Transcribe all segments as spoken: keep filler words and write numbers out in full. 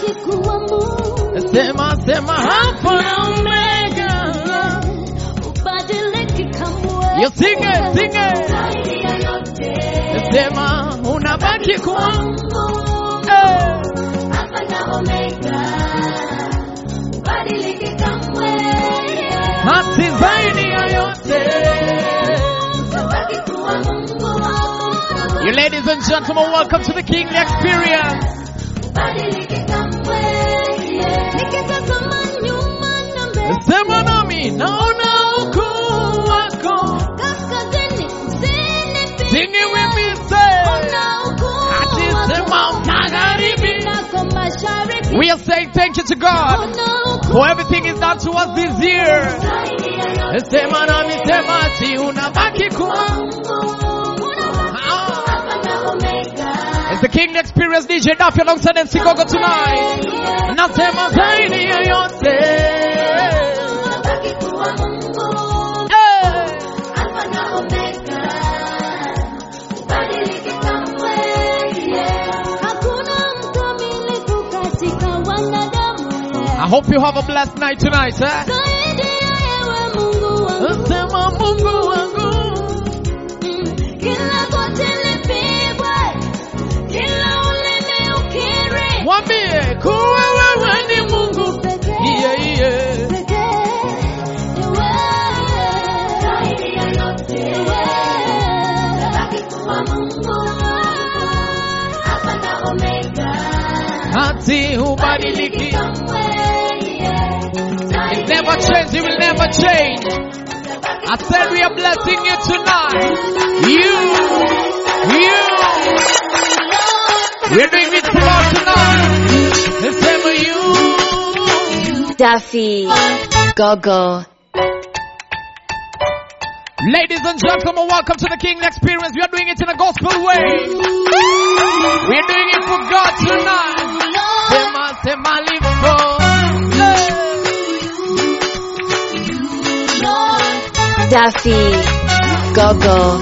Sema sema Alpha na Omega. You sing it, sing it. Sema unabaki kuwa Alpha na Omega. Badiliki kamwe. Hati zaidi ya yote. You ladies and gentlemen, welcome to the King Experience. Sema nami naona ukuu wako. Singing with me say. Ati sema magharibi. We are saying thank you to God for everything He's done to us this year. Sema nami sema ati unabaki kuwa. It's the King Experience, D J Duffy alongside M C Gogo tonight. Nasema zaidi ya yote. I hope you have a blessed night tonight, eh? Nasema Mungu wangu. Mwambie kuwa wewe ni Mungu pekee. Yeah, yeah. Hati hubadiliki. It never changes, it will never change. I said we are blessing you tonight. You, you. We're doing it for all tonight. The same with you. Duffy, Gogo. Ladies and gentlemen, welcome to the King Experience. We are doing it in a gospel way. We are doing it for God tonight. Sema, sema, live for. Duffy, Gogo.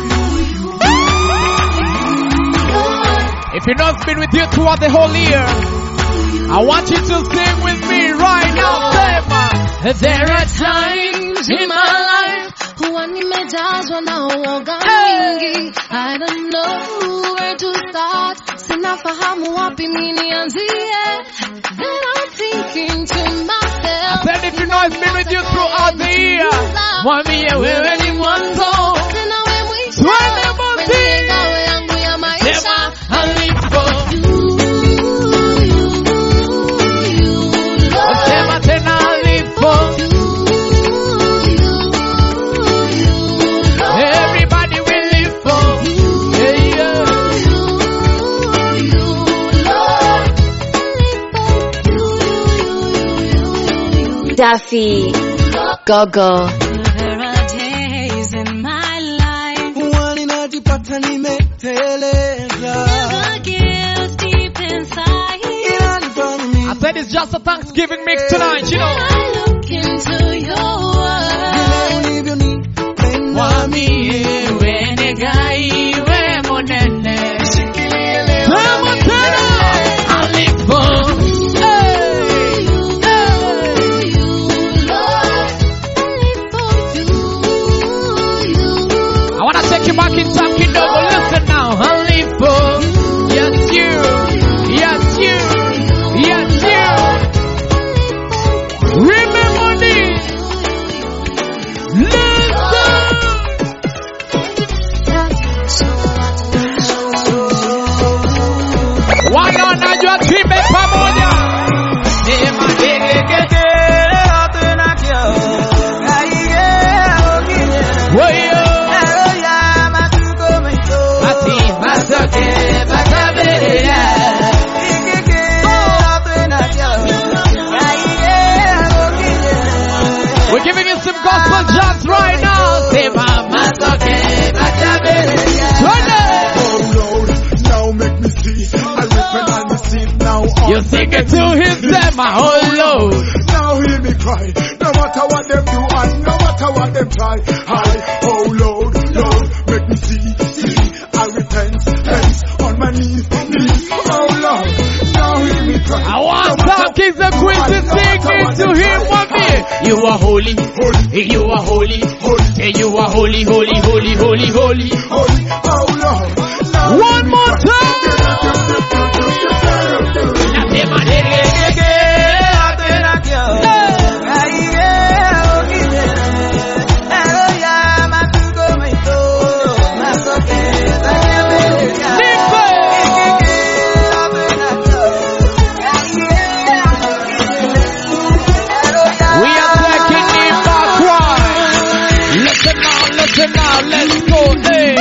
If you know it's been with you throughout the whole year, I want you to sing with me right now. Sema, there are times in my life when nimejazwa na uoga mwingi. I don't know where to start. Sinafahamu wapi mimi nianzie. Then I'm thinking to myself. I said if you know it's been with you throughout the year, mwambie wewe ni mwanzo. Twende mwanzo. Sema alipo. Sema tena alipo. Everybody will live for. Yeah, yeah. Duffy, Gogo. There are days in my life waninajipata nimeteleza. guilt deep inside. I said it's just a Thanksgiving mix tonight, you know. I look into your world. Wami wene gai we monene. Sema tena alipo. I wanna take you back in time, kidogo. Listen now, alipo. Yes you, yes you, yes you. Remember this. Listen. Wala wanajua tuimbe pamoja. Sema gegege. Woyo. Ati masoke bataberea. We're giving you some gospel jams right now. Sema masoke bataberea. Oh Lord, now make me see. I repent and receive now. You sing it to his Sema, oh Lord. Now hear me cry. No matter what them do and no matter what them try. I, oh Lord, Lord, make me see, see. I repent, hands on my knees, knees. Oh Lord, now hear me cry. I want no matter Kings and Queens is singing to him one day. You are holy, holy, you are holy, holy, you are holy, holy, holy, holy, holy, holy. One more time. Now let's go, hey.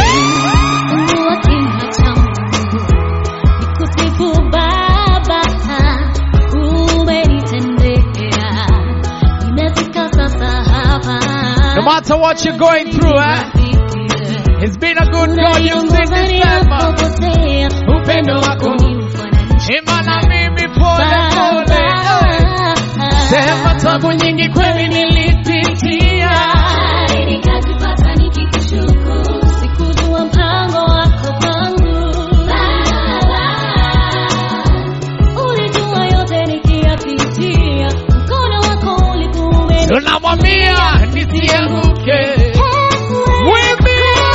No matter what you're going through, eh? It's been a good God you've seen this time. Upendo wako Imana mimi pole pole. Sema tabu nyingi kweli nilipitia. Tunamwambia nisianguke. Wewe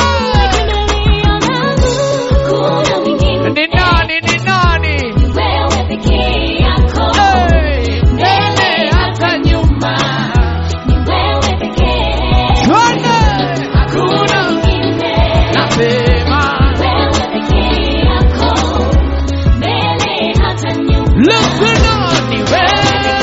ni nani, ni nani? Wewe pekee yako. Mbele hata nyuma. Ni wewe pekee. Hakuna mwingine. Nasema wewe pekee yako. Mbele hata nyuma. Listen on, ni wewe.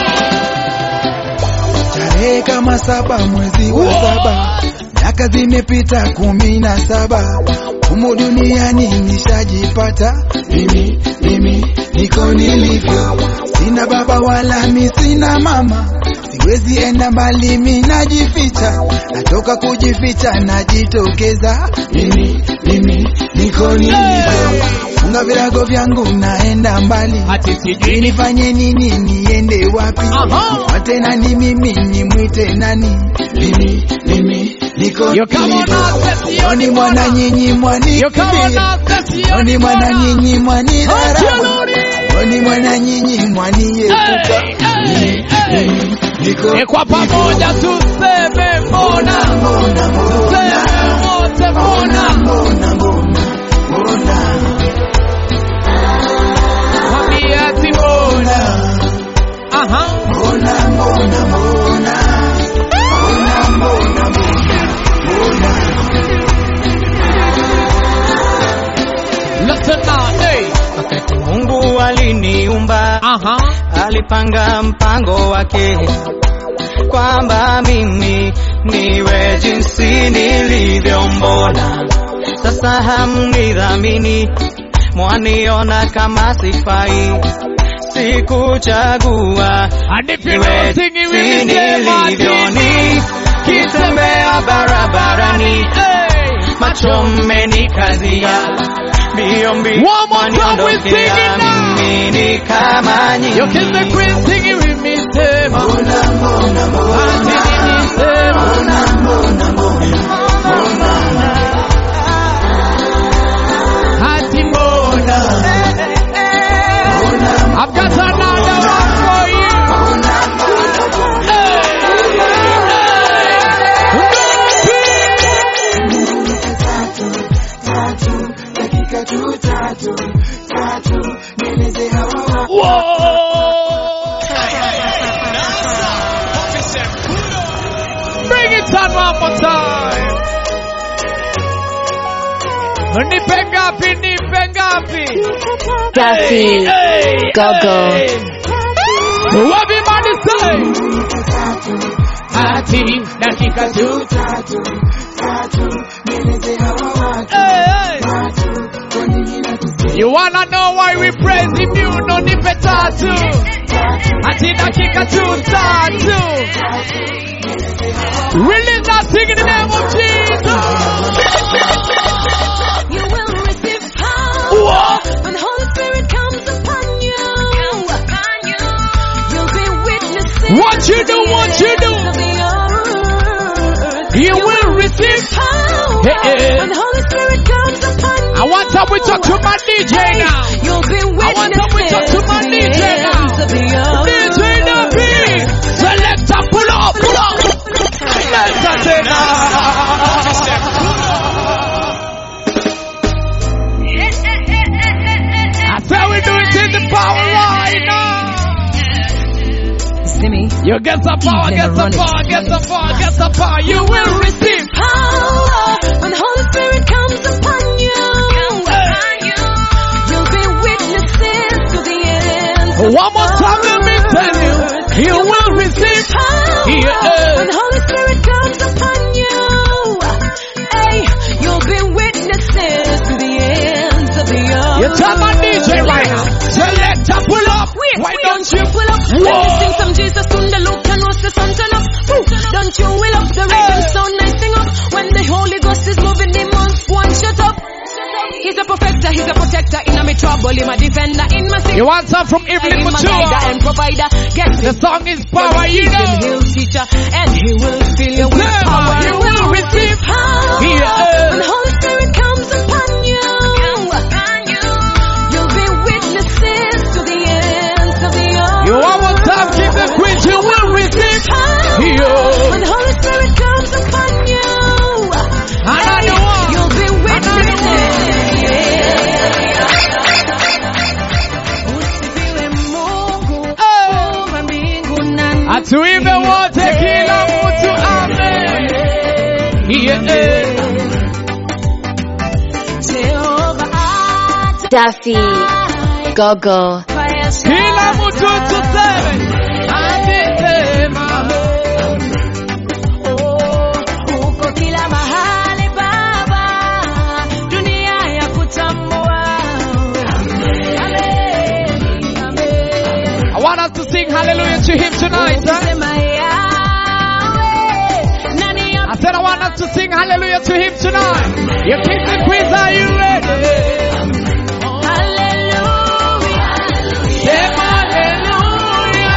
Tarehe kama saba mwezi wa saba, miaka zimepita kumi na saba, humu duniani nishajipata. Mimi, mimi, niko nilivyo, sina baba wala mi sina mama, siwezi enda mbali mi najificha, natoka kujificha najitokeza. Mimi, mimi, niko nilivyo, funga virago vyangu naenda mbali, hati sijui nifanye nini, niende wapi, nipate nani mimi, nimwite nani. Mimi, mimi, niko nilivyo, oni mwana nyinyi mwani oni mwana nyinyi mwani dharau, oni mwana nyinyi mwani yepuka. Mimi, mimi, niko kwa pamoja tuseme mbona, tuseme wote mbona, mbona, mbona, mbona, ati mbona, aha, mbona, mbona, mbona, mbona, mbona, mbona. Listen now, hey. Wakati Mungu aliniumba, Aha. alipanga mpango wake kwamba mimi niwe jinsi nilivyo. Mbona sasa hamnidhamini, mwaniona kama sifai? Sikuchagua niwe jinsi nilivyo, nikitembea barabarani macho mmenikazia, mbio mbio waniondokea, mimi ni kama nyinyi. You can the queen singing with me, sema Mbona, mbona, mbona, mbona, mbona, mbona, ati mbona. I've got another one for you. Hey, bring it on one more time. Nipe ngapi, nipe ngapi. Duffy, Gogo. Everybody say. Ati dakika tu. Hey, hey. You wanna know why we praise him? You know nipe tatu. Ati dakika tu tatu. Release that thing in the name of Jesus. You will receive power What? when Holy Spirit comes upon you. You'll be witnessing. What you do, what you do. You will receive power hey, hey. when Holy Spirit comes upon you. I want to we talk to my D J now. You'll be I want to we talk to my D J now. This You get some power, get some power, get some power, get some power. You will receive power when Holy Spirit comes upon you. You'll be witnesses to the end. One more time, let me tell you, you will receive power when Holy Spirit comes upon you. Hey, you'll be witnesses to the ends of the earth. You tell my D J right now, select up, pull up. Wait, Why wait, don't you pull up? Let me sing some Jesus on the look and what's the sun turn up. Woo. Don't you will up the rhythm sound nice sing up. When the Holy Ghost is moving, demons one shut up. He's a perfecter, he's a protector in a me trouble, him a defender in my sick. You want some from Evelyn Mature? And provider. Get the song is power, you know. He'll teacher and he will fill you with yeah, power. You will receive power yeah. When the Holy Spirit comes upon you, you'll be witnesses to the ends of the earth. You want one time, keep the queen, you will receive power yeah. When the Holy Spirit comes upon you, another one. You'll be witnesses. Atuimbe wote kila mtu amen. Yeah. Duffy, Gogo. Kila mtu tuseme adisema. Uko kila mahali Baba, dunia ya kutambua. I want us to sing hallelujah to him tonight, huh? I said I want us to sing hallelujah to him tonight. You kings and queens, are you ready? Hallelujah. Say hallelujah.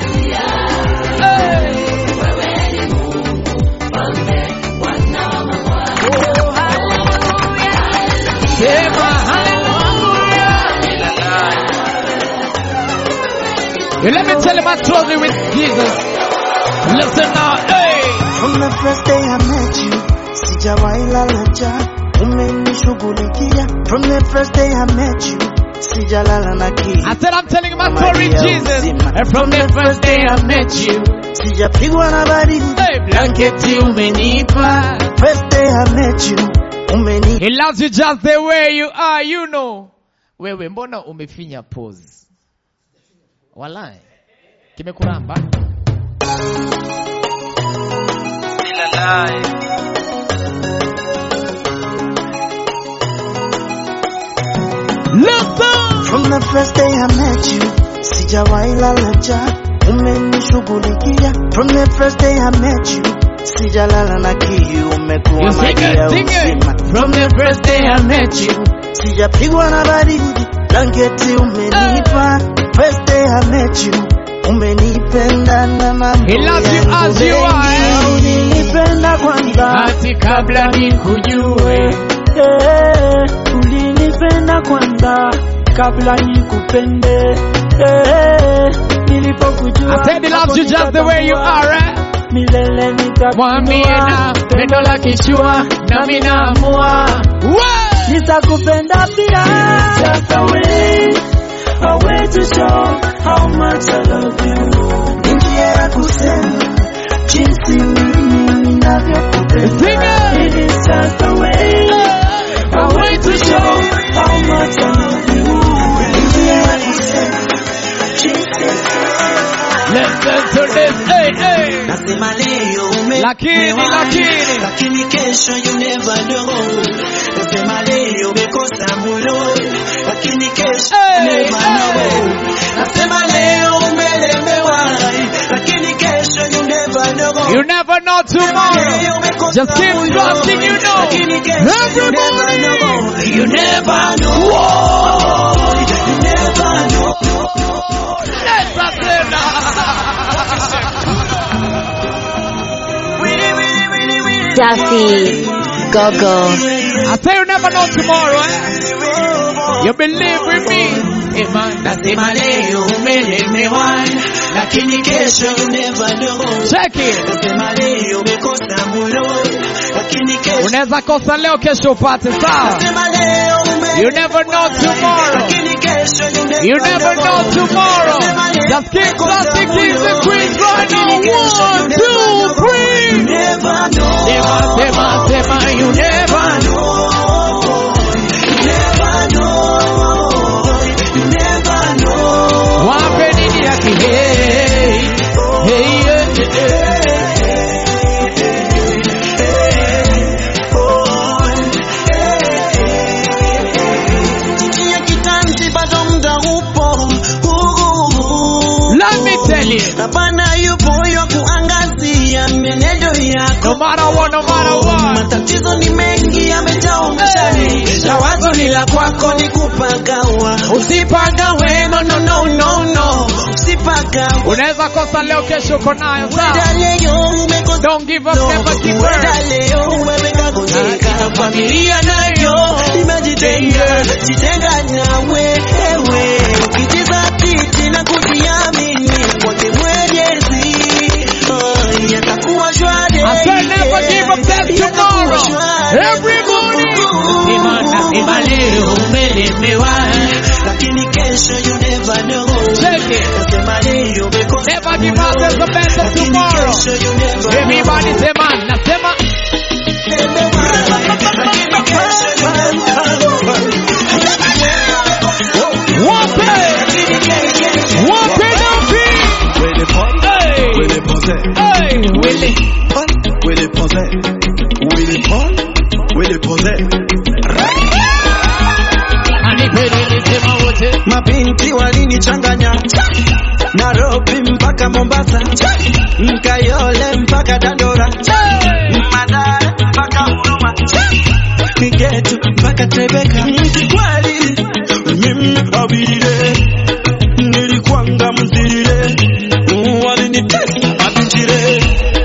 Hey. Oh, hallelujah. Say hallelujah. You let me tell you about closely with Jesus. Listen now, hey. From the first day I met you, sijawahi lala njaa, umenishughulikia. From the first day I met you, sijalala na kiu. I said I'm telling you my story, Jesus. And from the first day I met you, sijapigwa na baridi, hey, blanketi umenipa. First day I met you, umenipa. He loves you just the way you are, you know. Wewe mbona umefinya pose? Walai. Kimekuramba. Listen. From the first day I met you, sijawahi lala njaa, umenishughulikia. From the first day I met you, sijalala na kiu, umekuwa maji ya uzima. From the first day I met you, sijapigwa na baridi, blanketi umenipa. First day I met you, umenipenda na mambo. He loves you as you are. Ulinipenda kwanza hati kabla nikujue. Eh, ulinipenda kwanza kabla nikupende. Eh, nilipokujua. I said he loves you just the way you are, eh? Milele nitakuamua, pendo la kishua na mimi naamua. Nitakupenda pia. Just a way, a way to show how much I love you. Njia ya kusema jinsi mimi ninavyokupenda. It is just a way, a way to show how much I love you. Njia ya kusema jinsi. Listen to this, hey, hey. Nasema leo ume Lakini, lakini lakini kesho you never know. Nasema leo umekosa mulo, lakini kesho hey, you never hey. know. Nasema leo umelemewa, lakini kesho you never know. You never know tomorrow. Just keep trusting, you know. Everybody, you never know. Whoa. You never know. Let's not Duffy, Gogo. I say you never know tomorrow, eh? You believe with me. Amen. Nasema leo umelemewa, lakini kesho you never know. Check it. Nasema leo umekosa mulo, lakini kesho unaweza kosa leo, kesho upate, sawa? Nasema leo umelemewa, you never know tomorrow. lakini kesho you never You never know tomorrow. Just keep trusting Jesus, queen, right now. One, two, three. You never know. Sema, sema, sema, you never know. You never know. You never know. Wape nini yaki, hey, hey, hey, hey. Let me tell you, no matter what, no matter what, matatizo ni mengi yamejaa mshani. Shawazo ni la kwako ni kupagawa. Usipagawe, no no no no no. Usipagawe. unaweza kosa leo, kesho uko nayo sawa. Don't give up, never give up. Leo umeweka kuzika familia nayo imejitenga, jitenga nawe ewe. Ukijizatiti na kujiamini kwake Mwenyezi, oh, yatakuwa shwari. I said never give up, till tomorrow. Everybody. Imana imaleo umelemewa, lakini kesho you never know. Check it. Nasema leo umekosa. Never give up, there's a better tomorrow. Everybody say man, nasema. Wape, wape napi. Hey, hey, Willie. Anipeni nisema wote. Mabinti walinichanganya, Nairobi mpaka Mombasa, Mkayole mpaka Dandora, Madara mpaka Huruma, Kigetu mpaka Tebeka. Mkikweli mimi abidile, nilikuanga mzilile, walinitesa mabinjire.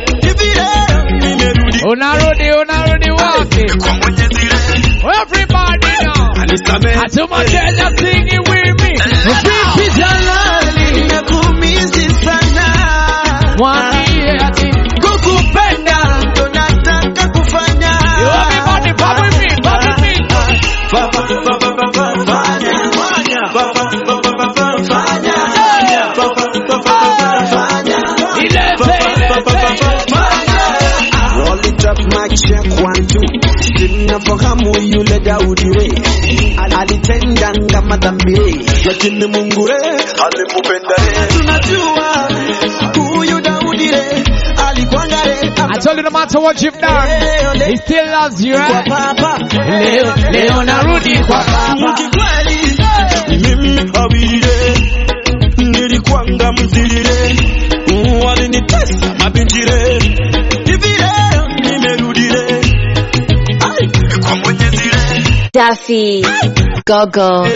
Unarudi, unarudi wapi? Everybody now. Atuma Kenya singing with me. Vipi jalali nakumizi sana, mwambie ati kukupenda ndo nataka kufanya. everybody pop with me, pop with me. Baba baba baba fanya, baba baba baba fanya, baba baba fanya, Ilete, ilete. roll it up mic check one two. Sinafahamu yule Daudi we, alitenda kama dhambi, lakini Mungu re alimpenda re. Tunajua huyu Daudi re alikuwa ngare. I told you no matter what you've done, he still loves you, right? Leo, leo narudi kwa baba. Mkikweli mimi abidile, nilikuanga mzilile, walinitesa mabinjire. Hivi leo nimerudile, ai kwa Mwenyezi re. Daffy, Gogo.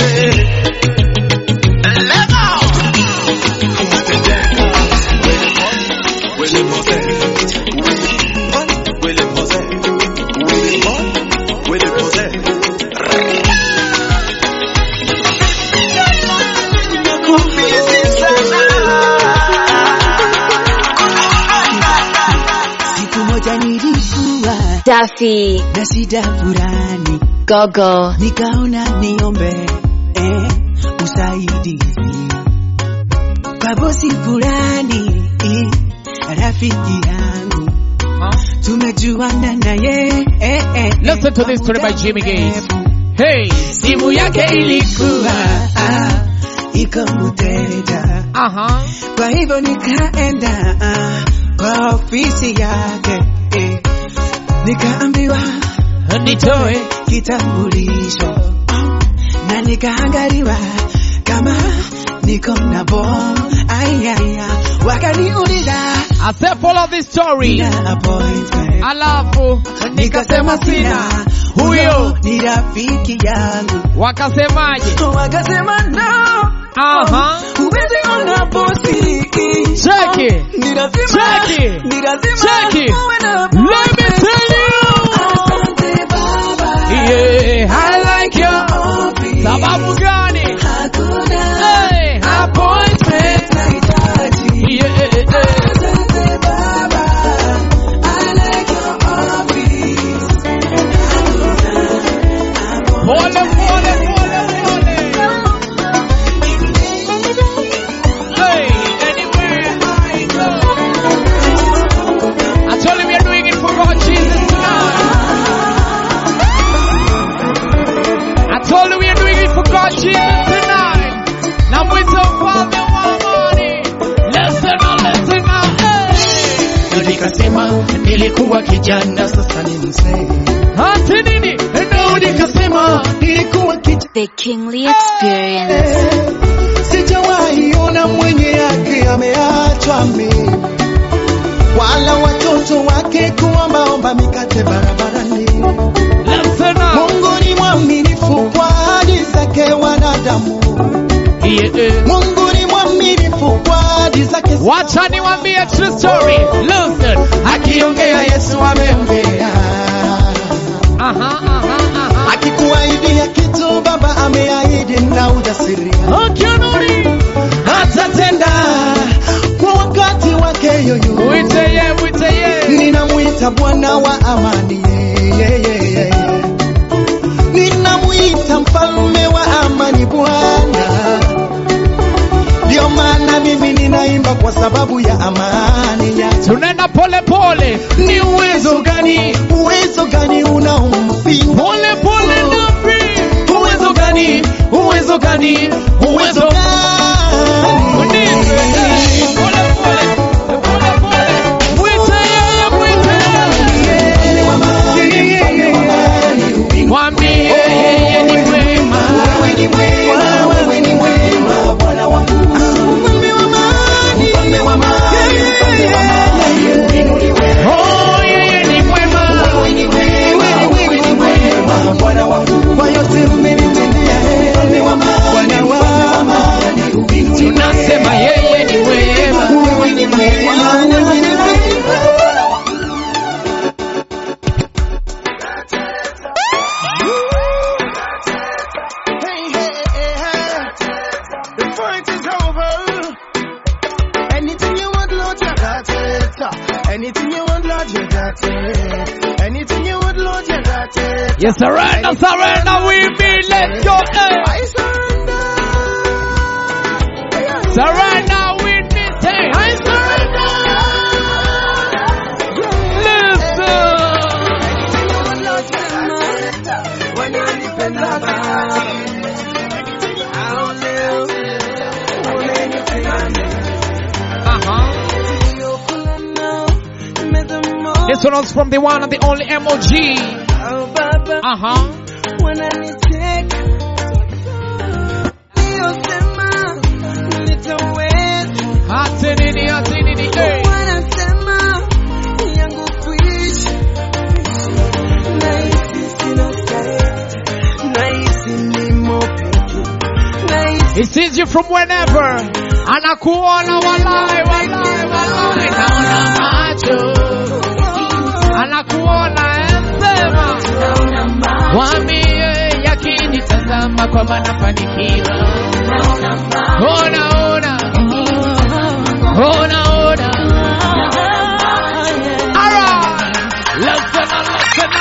Siku moja nilikuwa Daffy, na shida fulani, Gogo. nikaona niombe eh, usaidizi kwa bosi fulani eh, rafiki yangu tumejuana naye eh, eh, Listen to this story by Jimmy Gates. Hey, simu yake ilikuwa ah, iko mteja. aha. Kwa hivyo nikaenda ah, kwa ofisi yake eh, nikaambiwa Nitoe kitambulisho na nikaangaliwa kama niko na bom. Ayaya, wakaniuliza I said follow this story. na appointment, Alafu nikasema sina, huyo ni rafiki yangu. wakasemaje? Wakasema no, Aha. huwezi ona bosi. Check it. Ni lazima, Check it. ni lazima Check it. uwe na Let me tell you. Asante baba. Yeah, I like your office. sababu gani? Hakuna Hey, appointment. nahitaji. Yeah, eh, eh. Asante baba. I like your office. Pole, pole, pole, pole. Hey. nilikuwa kijana sasa ni mzee. Ati nini? Daudi kasema nilikuwa kijana. The Kingly Experience. Sijawahi ona mwenye yake ameachwa mimi, wala watoto wake kuombaomba mikate barabarani. Mungu ni mwaminifu kwa ahadi zake wanadamu. Mungu ni mwaminifu kwa ahadi zake. Wacha niwaambie true story. Listen. Akiongea Yesu ameongea. Aha, aha, aha. Akikuahidia kitu Baba ameahidi na ujasiri. Akianuri atatenda kwa wakati wake yoyo. Mwite ye, mwite ye. Ninamuita Bwana wa amani. Yeah, yeah, yeah. Ninamuita mfalme wa amani Bwana. Ndio maana mimi ninaimba kwa sababu ya amani yake. Tunaenda pole pole. Ni uwezo gani, uwezo gani unaompinga? Pole pole napi. Uwezo gani, uwezo gani, uwezo gani? Pole pole. Pole pole. Mwite ye, mwite ye. Mwambie yeye ni mwema. Wewe ni mwema, wewe ni mwema Bwana wangu. Mfalme wa amani, mfalme wa amani. Oh, yeye ni mwema. Wewe ni mwema, wewe ni mwema Bwana wangu. Kwa yote umenitendea, mfalme wa amani, Bwana wa amani. Tunasema yeye ni mwema. Wewe ni mwema, wewe ni mwema. The fight is over. Anything you want, Lord, you got it. Anything you want, Lord, you got it. Anything you want, Lord, you got it. Yes, surrender, surrender with me. Let's go. Hey. I surrender. Surrender with me. Say, I surrender. Listen. When you depend on me, I'll live. Uh-huh. This one was from the one and the only M O G. Uh-huh. When I need take, Ati nini, ati nini, hey. He sees you from whenever. Anakuona walai, walai, walai. Naona macho. Anakuona ensema. Wambie yakinitazama kwa manafanikiwa. Ona, ona. Ona, ona. Alright. Listen, listen.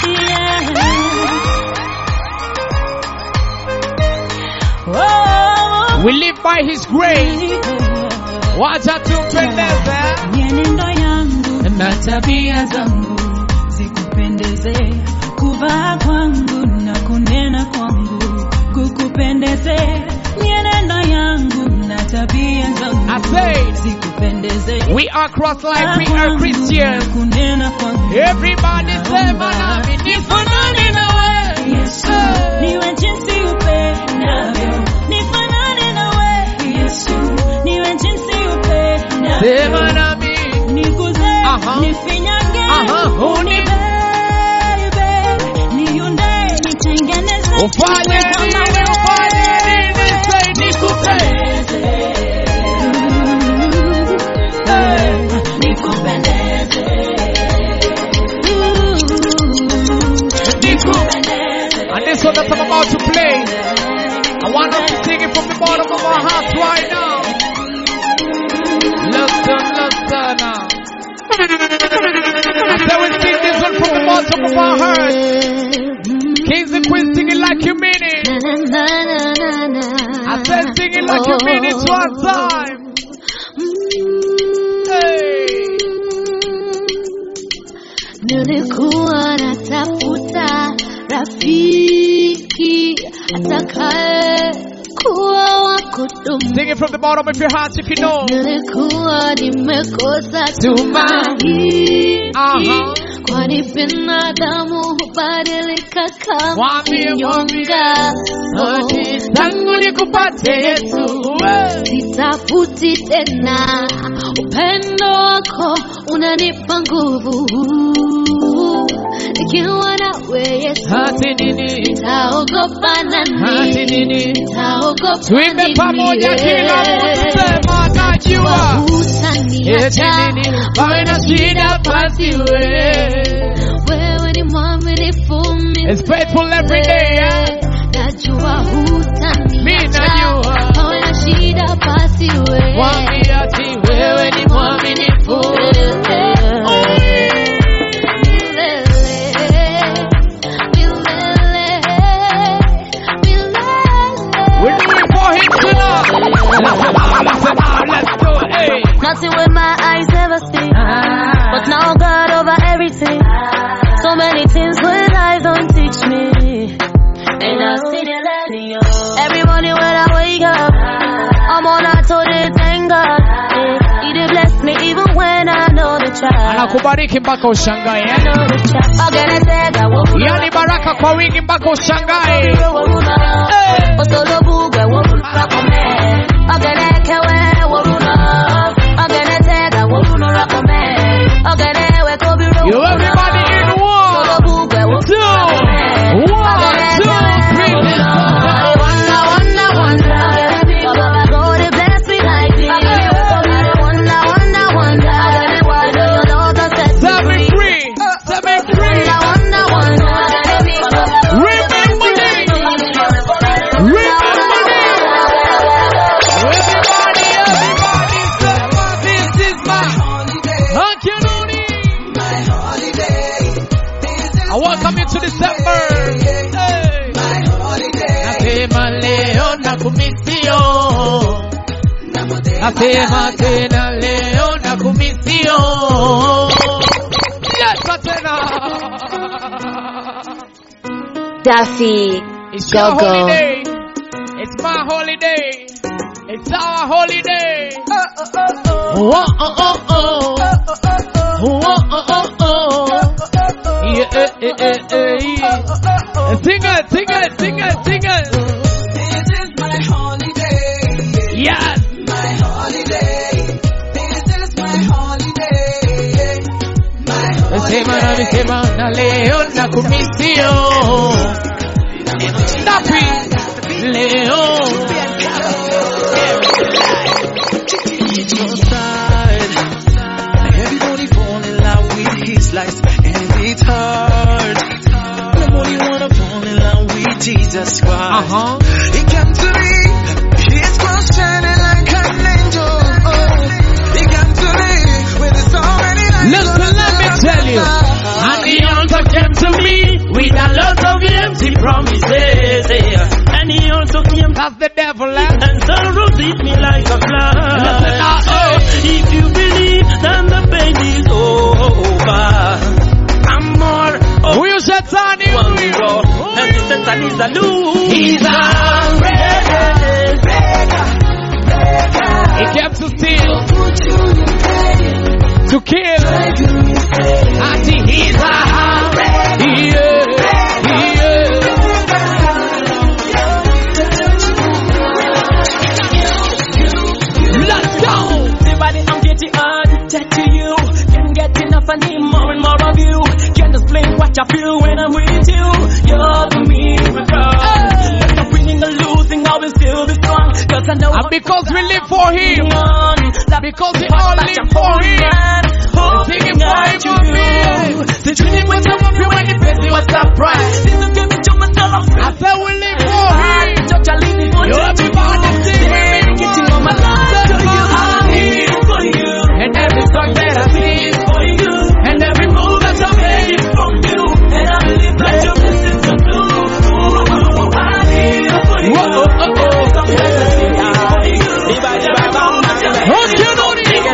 We live by His grace. Wacha tupendeze. Mienendo yangu na tabia zangu zikupendeze, kuvaa kwangu na kunena kwangu kukupendeze. Mienendo yangu na tabia zangu I say, zikupendeze. we are cross life, we are Christians. Kunena kwangu Everybody say, manami nifanane na wewe. Yesu, niwe jinsi upendavyo. Nifanane na wewe Yesu, niwe jinsi upendavyo. Sema nami. Nikuze, Aha. nifinyange, Aha, uni- unibebe, niunde, nitengeneze. Ufanye nini, ufanye nini, say nikupendeze. Nikupendeze. Nikupendeze. And this one that I'm about to play, I want us to sing it from the bottom of our hearts right now. Listen, listen now. I said we sing this one from the bottom of our hearts. Kings and queens, sing it like you mean it. I said sing it like you mean it one time. Hey. Nilikuwa natafuta rafiki atakaye kuwa wako Sing it from the bottom of your heart if you know. Nilikuwa nimekosa tumaini. Uh-huh. Kwani binadamu hubadilika kama Mwambie, nyonga. mwambie. Tangu nikupate Yesu. Sitafuti tena, upendo wako unanipa nguvu. Nikiwa nawe Yesu, Hati nini? nitaogopa nani? Hati nini? Nitaogopa Tuimbe nini? pamoja kila mtu sema najua. Utaniacha, Eti nini? Wawe na shida basi wewe. wewe ni mwaminifu milele. It's faithful every day, yeah? Najua hutaniacha, Mimi najua. wawe na shida basi wewe. Mwambie ati wewe ni mwaminifu. We're doing for him tonight. Let's go, hey. Nothing with my eyes ever seen, but now God over everything. So many things with eyes don't teach me, and I see the letting you. Every morning when I wake up, I'm on a told it, thank God. He did bless me even when I know the child. Anakubariki mpaka ushangae, eh? Yani baraka kwa wingi mpaka ushangae. You everybody in one, two, one, two, three. Wonder, wonder, wonder. God bless me like this. Wonder, wonder, wonder. Wonder your love that sets me Seven free. three, seven three. Wonder, wonder, wonder. Remember me, remember me. Everybody, everybody, say, this is my holiday. My holiday. I welcome you to December. Hey. My holiday. Nasema leo nakumisio. Nasema tena leo nakumisio. Yes, tena. Duffy, It's your go go. holiday. It's my holiday. It's our holiday. Oh, oh, oh, oh. Oh, oh, oh, oh. Yeah, eh, eh, eh, eh. Sing it, sing it, sing it, sing it. This is my holiday. Yes. My holiday. This is my holiday. My Sema na holiday. nisema na leo na kumisio. Napi leo. Everybody fall in love with his life, and it's hard. Nobody wanna fall in love with Jesus Christ. Uh-huh. He came to me, his cross shining like an angel. Oh, he came to me with so many lights. Listen, let me tell you. And the answer came to me with a lot of empty promises. And he also came. That's the devil, eh? And sorrow beat me like a flood. Listen, uh, oh. If you believe, then the pain is over. I'm more of Who you said, Tani? one road, and the Satan is a loose. He's a He came to steal, to kill. And he's a yeah, yeah. Let's go. Everybody, I'm getting addicted to you. Can't get enough, I need more and more of you. Can't explain what I feel when I'm with you. You're the miracle. Like I'm winning or losing, I will still be strong. Cause I know And because we live for him, that because we all live for him, singing for him, man. the dream when you want me when you face me was surprise. This is giving to myself. I said we live for him. Touch a living for You everybody sing. getting on my life to you. I'm here for you. And every song that I sing, For you. and every move that I make, It's from you. And I believe that your blessings come through. Ooh, I'm here for you. Whoa, oh, oh, oh. Sometimes I sing for you. If I never come back, Don't you know this?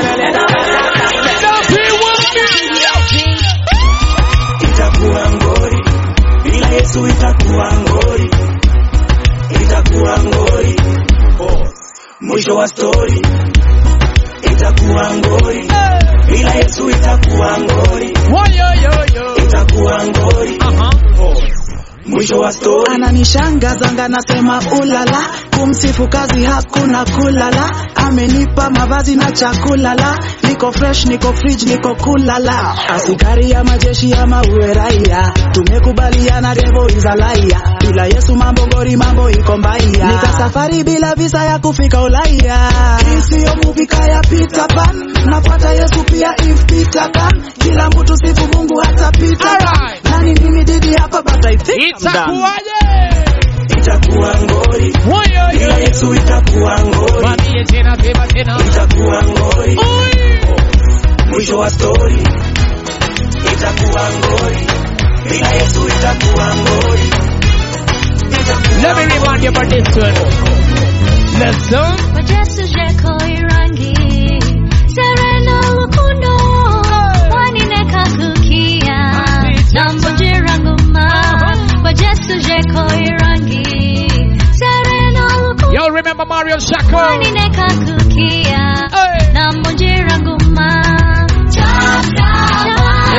story, itakuwa ngori. Bila Yesu itakuwa ngori. Itakuwa ngori. Uh-huh. Mwisho wa story. Ananishangaza nasema ulala, kumsifu kazi hakuna kulala. Amenipa mavazi na chakula la, niko fresh, niko fridge, niko kulala. Askari ya majeshi ya mawe raia, tumekubaliana devil is a liar. Bila Yesu mambo ngori, mambo iko mbaya. Nika safari bila visa ya kufika Ulaya. Isiyo movie kaya Peter Pan, nafuata Yesu pia if Peter Pan. Kila mtu sifu Mungu hata Peter Pan. Nani mimi didi hapa but I think itakuwaje? Itakuwa ngori. Bila Yesu itakuwa ngori. Mwambie tena, sema tena. Itakuwa ngori. Mwisho wa story. Itakuwa ngori. Bila Yesu itakuwa ngori. Let me remind you about this one. Let's go. Kwa Yesu jeko irangi, serena ukundo, wanineka kukia, nambojira nguma. Kwa Yesu jeko irangi, serena ukundo. Yo, remember Mario Shako? Wanineka kukia, nambojira nguma. Chap chap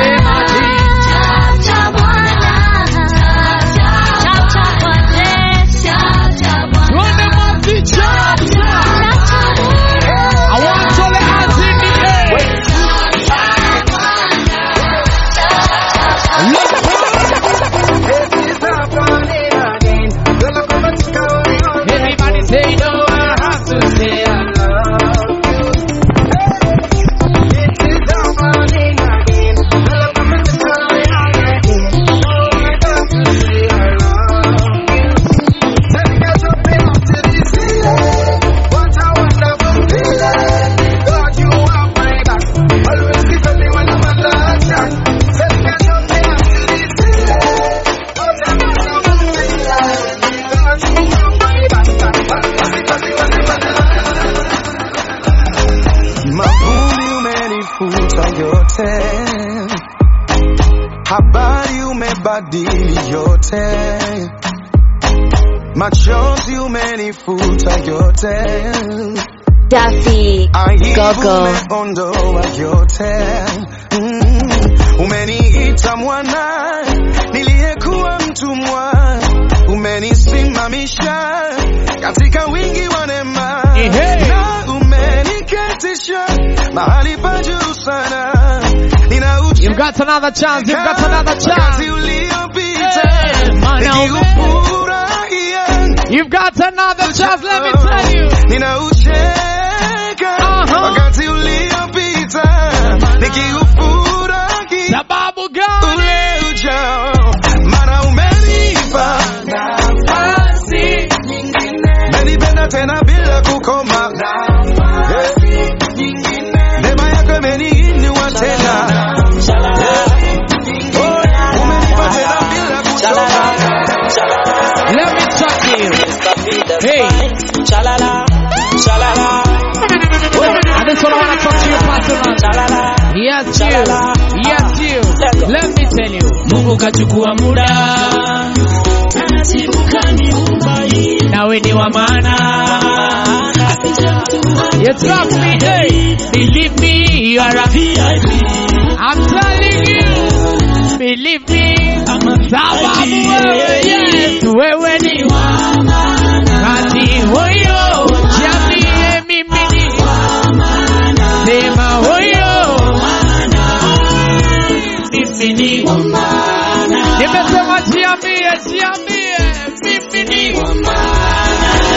chap chap wana. I want all the hands in the air. Everybody say no, I have to say I love habari umebadili yote, machozi umenifuta yote, Daffy Gogo umeondoa yote, mm. Umeniita mwana niliyekuwa mtumwa, umenisimamisha katika wingi wa neema, na umeniketisha mahali pa juu sana. You've got another chance, you've got another chance. Hey, you've got another chance, let me tell you. Sababu gani? Mana umenipa nafasi nyingine, menipenda tena bila kukoma, neema yako imeniinua tena. Let me talk to you. Hey. Shalala, shalala. And this one I want to talk to you personally. Yes, you. Yes, you. Let me tell you. Mungu kachukua muda. Taratibu kaniumba hii. Nawe ni wa maana. You trust me, hey. Believe me, you are a V I P. I'm telling you. Believe me. Sababu wewe, yes. Wewe ni wa maana. Kati hoyo. Jamie mimi ni wa maana. Sema hoyo. Mimi ni wa maana. Nimesema jiambie, jiambie. Mimi ni wa maana.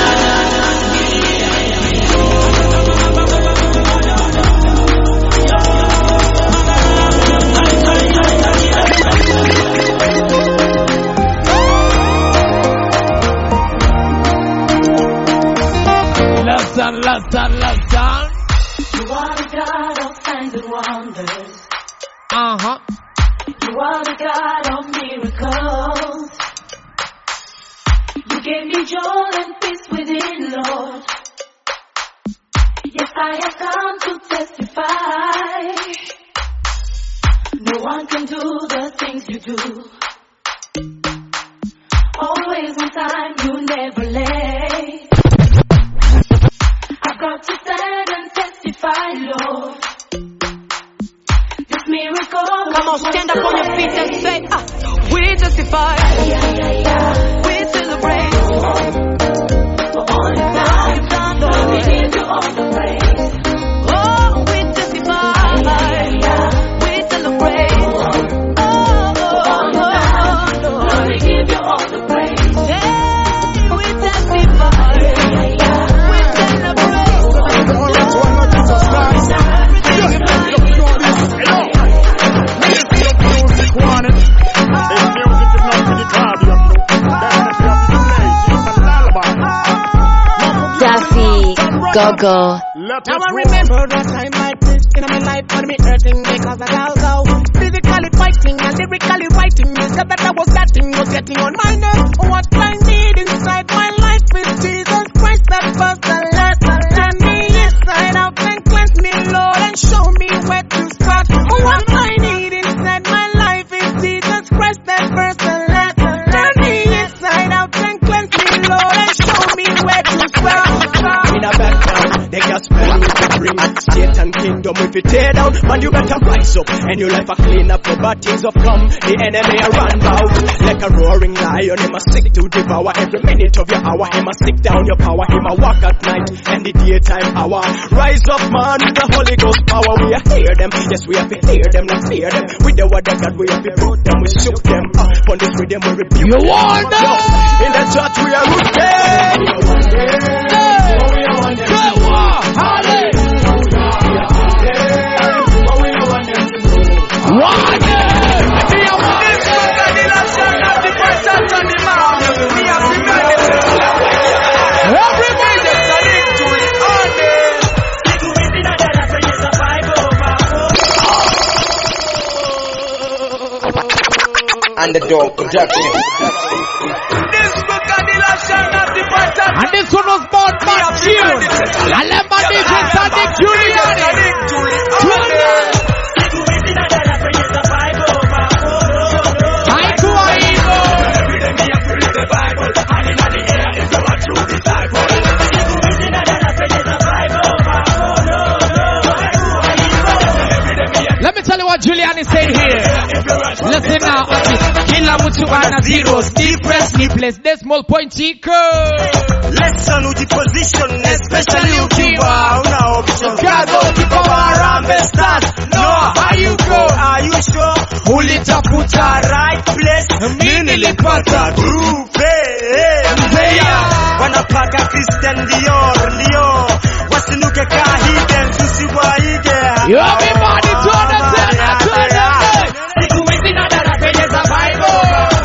Listen, listen, listen. You are the God of signs and wonders. Uh-huh. You are the God of miracles. You gave me joy and peace within, Lord. Yes, I have come to testify. No one can do the things you do. Always on time, you never late. I've got to Come on, stand up on your feet and say, ah, we testify. We celebrate. For all you've done, you've done, Lord. We give you all the praise. Oh, we testify. We celebrate. Oh, oh, oh, Lord. We give you all the praise. Yeah, we testify. We celebrate. Daffy, Gogo. Now I remember the time I this in my life had me hurting because I also physically fighting and lyrically writing. You said that I was getting, was getting on my nerves. What I need inside my life is Jesus Christ, that was the letter. Turn me inside out and cleanse me, Lord, and show me where to start. What I need inside my life is Jesus Christ, that was the letter. Turn me inside out and cleanse me, Lord, and show me where to start. In a background, they can spell me to bring state and kingdom if you tear down. Man, you better rise up and your life a clean up. For bad things have come, the enemy a run out like a roaring lion. Him a sick to devour every minute of your hour. Him a sick down your power. Him a walk at night and the daytime hour. Rise up, man, with the Holy Ghost power. We a hear them, yes we have to hear them, not fear them. With the word of God we have to root them, we shook them. Uh, on this rhythm we rebuke you them. want them. In the church we are rooted. Underdog production. And this one was born by June. Alemba D J Sadiq Giuliani. Let me tell you what Giuliani said here. Listen now, kila mtu ana zeros, depressed, sleepless, decimal point chico. Lesson uji position, especially ukiwa una option. Kago ukiwa Harambee Stars. No, how you go? Are you sure? Ulitafuta right place. Mimi nilipata true faith. Wanapaka Christian Dior, Dior. Wasinuke kahiden, tusiwaige. Everybody turn the turn the turn the siku hizi na dada penye za Bible.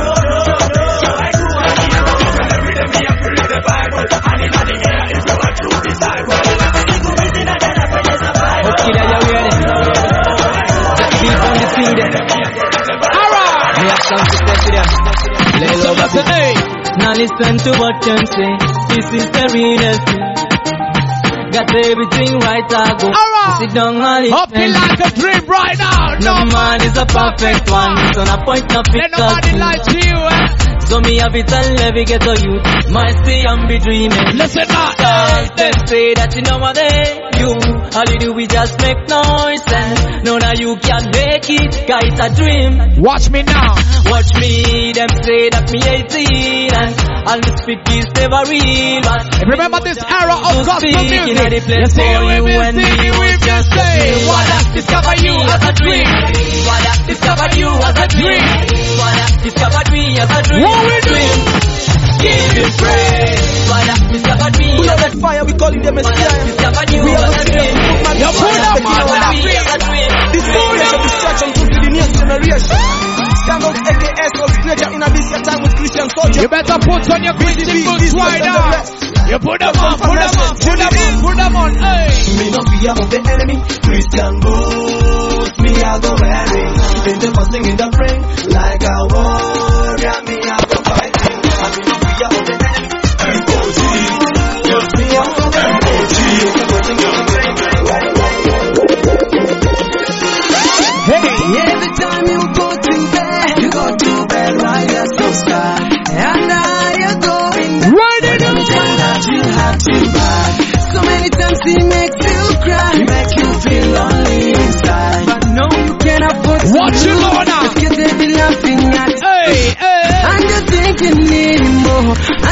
Now listen to what you say. This is the real thing. Got everything right, I go. Alright. Sit down and listen. Up me like a dream right now. No, no man is a perfect one. So no point no fit. Ain't nobody like you, eh? So me have it and let me get to you. Might see and be dreaming. Listen now. Cause they say that you know what they you. All you do we just make noise. And no, now you can make it. Cause it's a dream. Watch me now. Watch me. Them say that me eighteen. And all the speak is never real. But remember this era of gospel music. You say we will see, we will say. What has discovered you as a dream? What has discovered you as a dream? What has discovered me as a dream? What we do? Give him praise. What has discovered me? We are that fire, we calling them Messiah. We are the dream. You put them on a dream. This generation of destruction to the next generation. Stand up A K S of pleasure in a busy time with Christian soldiers. You better put on your Christian boots right now. You put them on, put them on, put them on, put them on, hey. Me no fear of the enemy. Christian boots, me I go wearing. In the first thing in the brain, like a warrior, me I go fighting. I me no fear of the enemy. M O G, just me I go M O G. In the first thing in the brain, like hey, every time you go to bed, you go to bed right at the sky. And now you're going right in the that you have to buy. So many times he makes you cry, make you feel lonely inside. But no, you can't afford to. Watch you, Lord.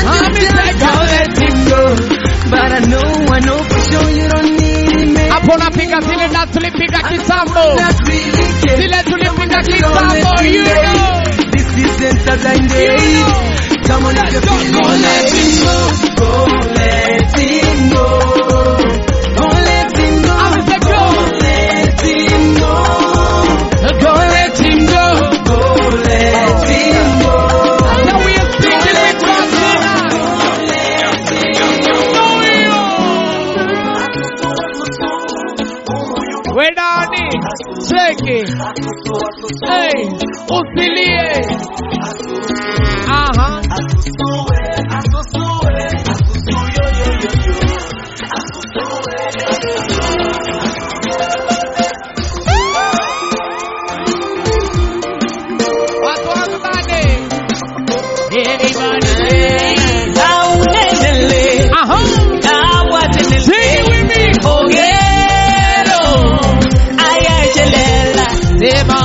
I'm like, don't let him go. But I know, I know for sure you don't need me. Apona piga zile na tulipiga kitambo. Zile tulipiga kitambo, you know. This isn't a blind date. Come on, let's go. Go let him go. Go let him go. Go let him go. I'm like, go let him go. Go let him go. Go let him go. Now we are speaking with Martina. We're down in. Shake it. Hey, usilie. Uh-huh. Watu wakubane. Everybody say. Uh-huh. Sing it with me. Dema.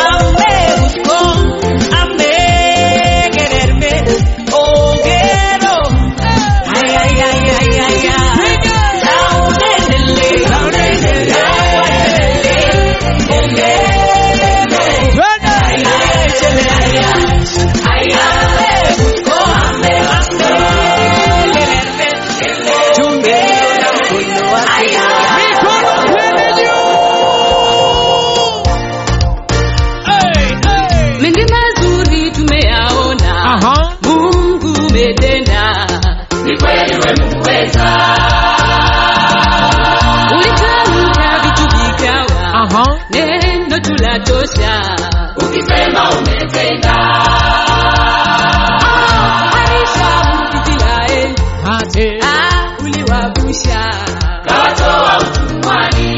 Ukisema umetenda. Aisha ukitilae. Hate. Ah, uliwabusha. Kawatoa utumwani.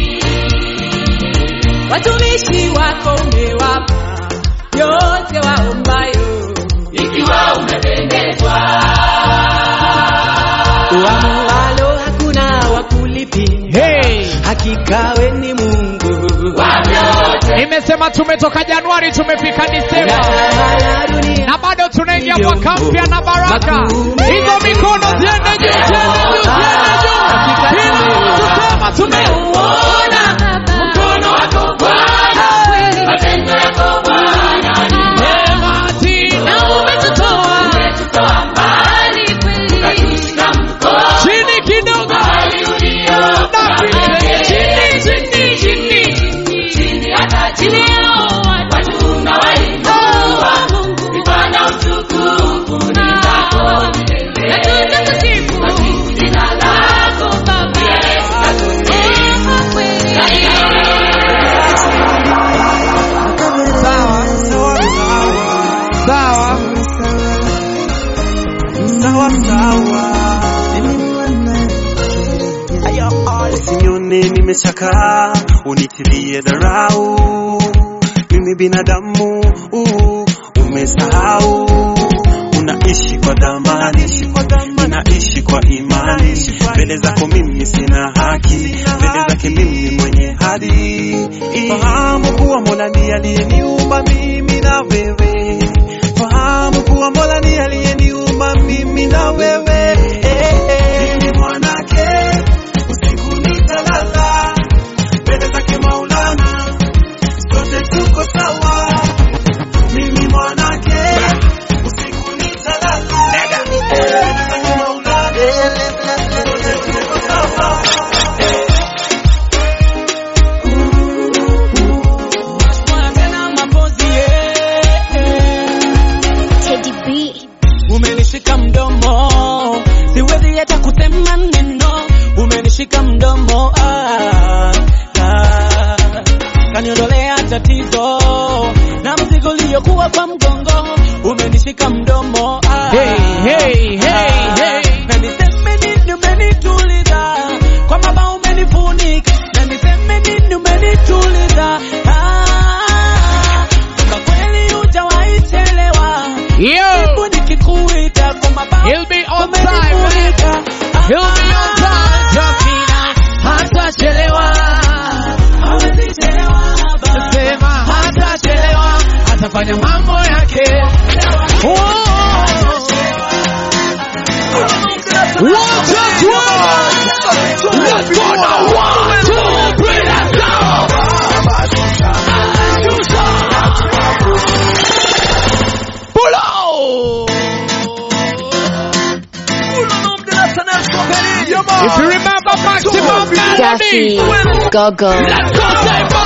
Watumishi wako umewapa yote waombayo. Ikiwa umependezwa. Uamualo hakuna wakulipi. Hey. Hakika we ni Mungu. Nimesema tumetoka Januari tumefika Disemba. Na bado tunaingia mwaka mpya na baraka. Hizo mikono ziende juu, ziende juu, ziende juu. Tusema tumeuona mkono wako Bwana. Matendo yako Bwana. Sema tena umetutoa. Umetutoa mbali kweli. Ukatushika mkono. Chini kidogo. Haleluya. Na vile chini, chini, chini. Chini yao watu na wainua vipanda utukufu ni zako milele. Na tutakusifu jina lako Baba. Yesu Sawa. Sawa. Sawa sawa. Usinione nimechakaa, unitilie dharau. Mimi binadamu, uh, umesahau. Unaishi kwa dhamani, ninaishi kwa imani. Mbele zako mimi sina haki, mbele zake mimi mwenye hadi. Fahamu kuwa Mola ndiye aliyeniumba mimi na wewe. Fahamu kuwa Mola ndiye aliyeniumba mimi na wewe. Mimi mwanake nitalala mbele zake Maulana, sote tuko sawa. Mimi mwanake usiku nitalala mbele zake Maulana, sote tuko sawa. Teddy B. Umenishika mdomo, siwezi hata kusema neno. Umenishika mdomo, ah, ah. Kaniondolea tatizo na mzigo uliokuwa kwa mgongo. Umenishika mdomo, ah, Hey, hey, hey, hey. na niseme nini umenituliza, kwa maba umenifunika. Na niseme nini umenituliza, ah, kwa kweli hujawahi chelewa. Yo. Siku nikikuita kwa maba He'll be on time, man. He'll be on time. Jokina, hata chelewa. hawezi chelewa. Sema hata chelewa. Atafanya mambo yake. Oh. Go-Go. Let's go, Sema.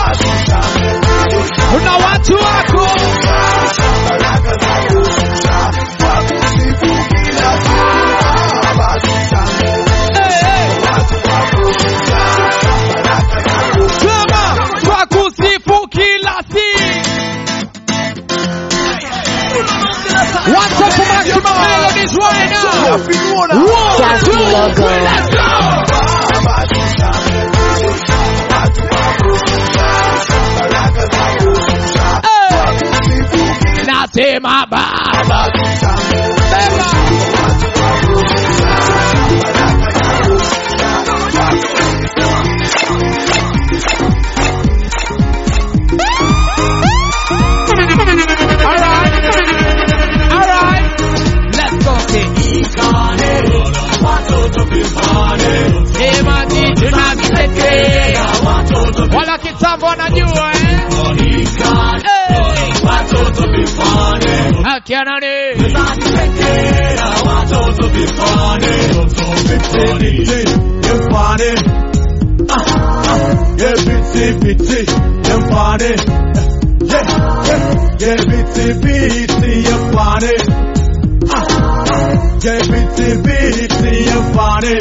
Una watu wako. One time for maximum melodies right now. One, two, three, let's go. Hey. Nasema baba. Wala kitambo anajua eh. Watoto bifane. Akiana ni. Watoto bifane. Bifane. Yeah, biti biti. Bifane. Yeah, yeah, biti biti. Bifane. Yeah, biti biti. Bifane.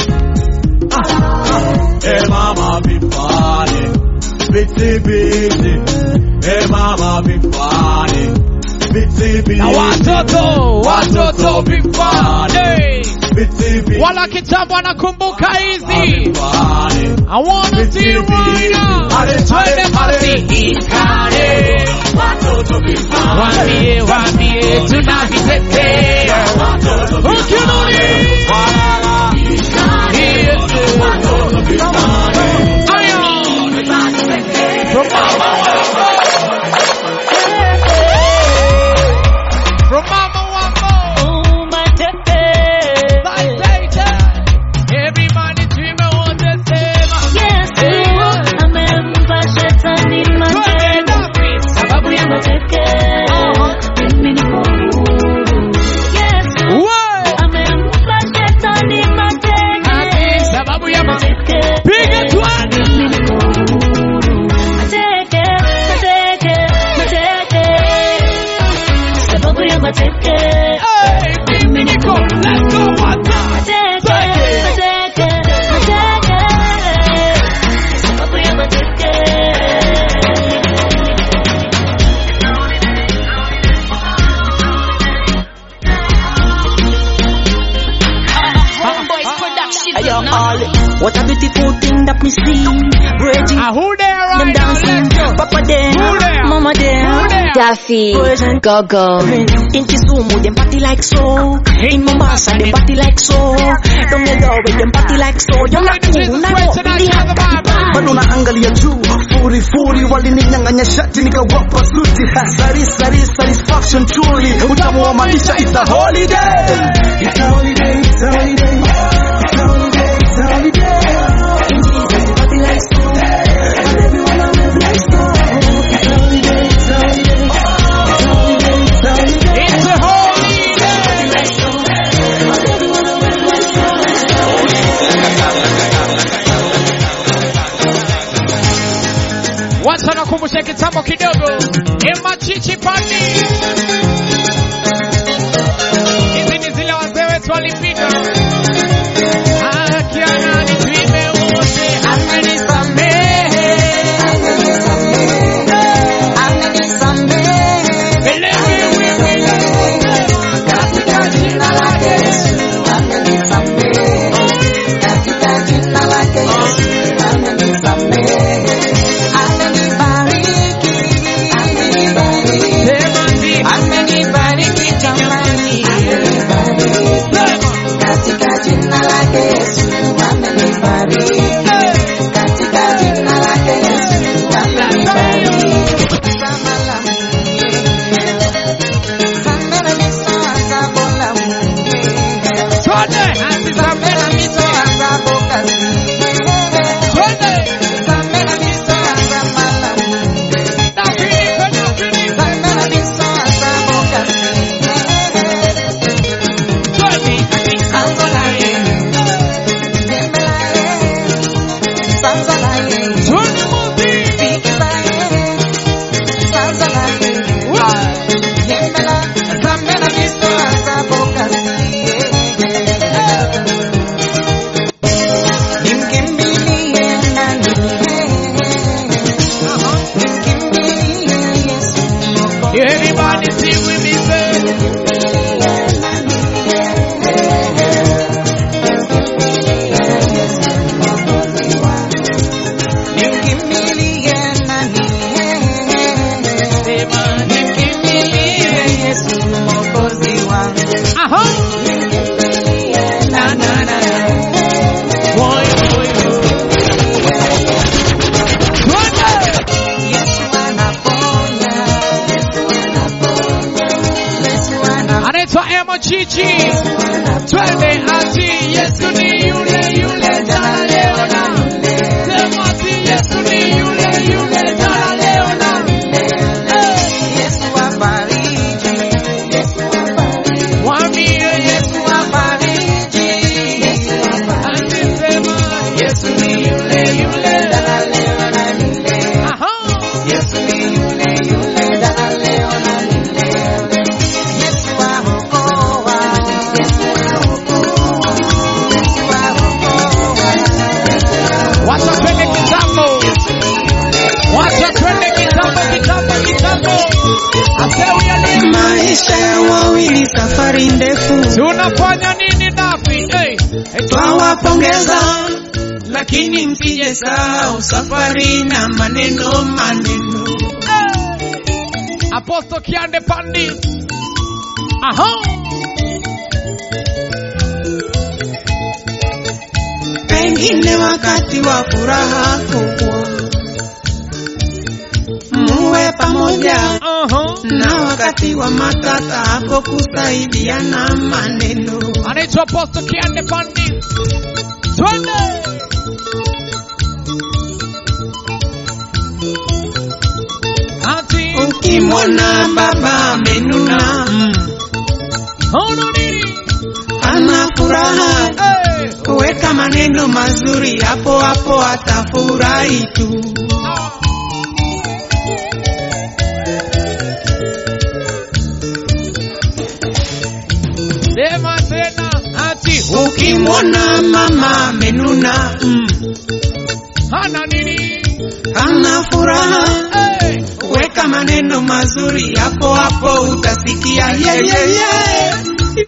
Hey mama bifane. Biti biti, hey mama bifane. Biti biti, na watoto, watoto bifane. Biti biti, wala kitambo anakumbuka hizi. I wanna see you right now. Twende basi ikane. Watoto bifane. Wambie, wambie, tunavitetea. Ukinoni. Watoto bifane. From Mama Wambo. From Mama Wambo. Oh, my tete. My tete. Every man is dreaming on the same. Yes, amempa shetani mateke. Sababu ya mateke. Mimi ni Mungu. Yes, amempa shetani mateke. Sababu ya mateke. Piga twani. Hey, mimi niko, let's go, one time. Take it. Take it. Take it. Sababu ya mateke. Homeboys production. Ayo, all what a beautiful thing that me see. Breaking. Ah, who there right them dancing. Now, Papa there. Who there? Mama there. Daffy, Go-Go. In Kisumu, them party like so. In Mombasa, them party like so. Don't get away, them party like so. You're not cool, not cool. Bado naangalia juu, furi furi walininyang'anya shati nikawapa suti. Sari sari satisfaction truly. Utamu wa maisha, it's a holiday. It's a holiday, it's a holiday. It's a holiday, it's a holiday. In Jesus, they party like so. And everyone I live like so. It's a holiday, it's a holiday. Once anakumbusha kitambo kidogo Emma Chichi Pani. Hizi ni zile wazee wetu walipita. Akiana ni tuime wote. Amenisamehe. Amenisamehe. Elewi wewe. Katika jina lake Yesu. Amenisamehe. Katika jina lake Yesu. Amenisamehe. Amenibariki. Amenibariki. Amenibariki. Everybody sing with me, say. Chichi, twende ati Yesu ni yule yule jana leo na sema ati Yesu ni yule yule jana leo na Yesu afariji, Yesu afariji, mwambie Yesu afariji, Yesu afariji, sema Yesu ni yule yule jana leo na aha Yesu ni yule yule jana leo na Wacha twende kitambo, wacha twende kitambo, kitambo, kitambo. Maisha ya wawili safari ndefu, tunafanya nini Dafi? Hey, twawapongeza lakini msije sahau safari na maneno maneno. Hey. Apostle Kiande Pandi. Aha. Pengine wakati wa furaha kubwa muwe pamoja, uh-huh. na wakati wa matata hapo kusaidiana maneno. Anaitwa Apostle Kiande Pandi. Twende. Ati ukimwona baba amenuna, mm. Ono nini? Ana furaha, hey. Weka maneno mazuri hapo hapo atafurahi tu. Sema tena ati ukimwona mama amenuna, mm. Hana nini? Ana furaha, hey. Weka maneno mazuri hapo hapo utasikia yeah, yeah, yeah.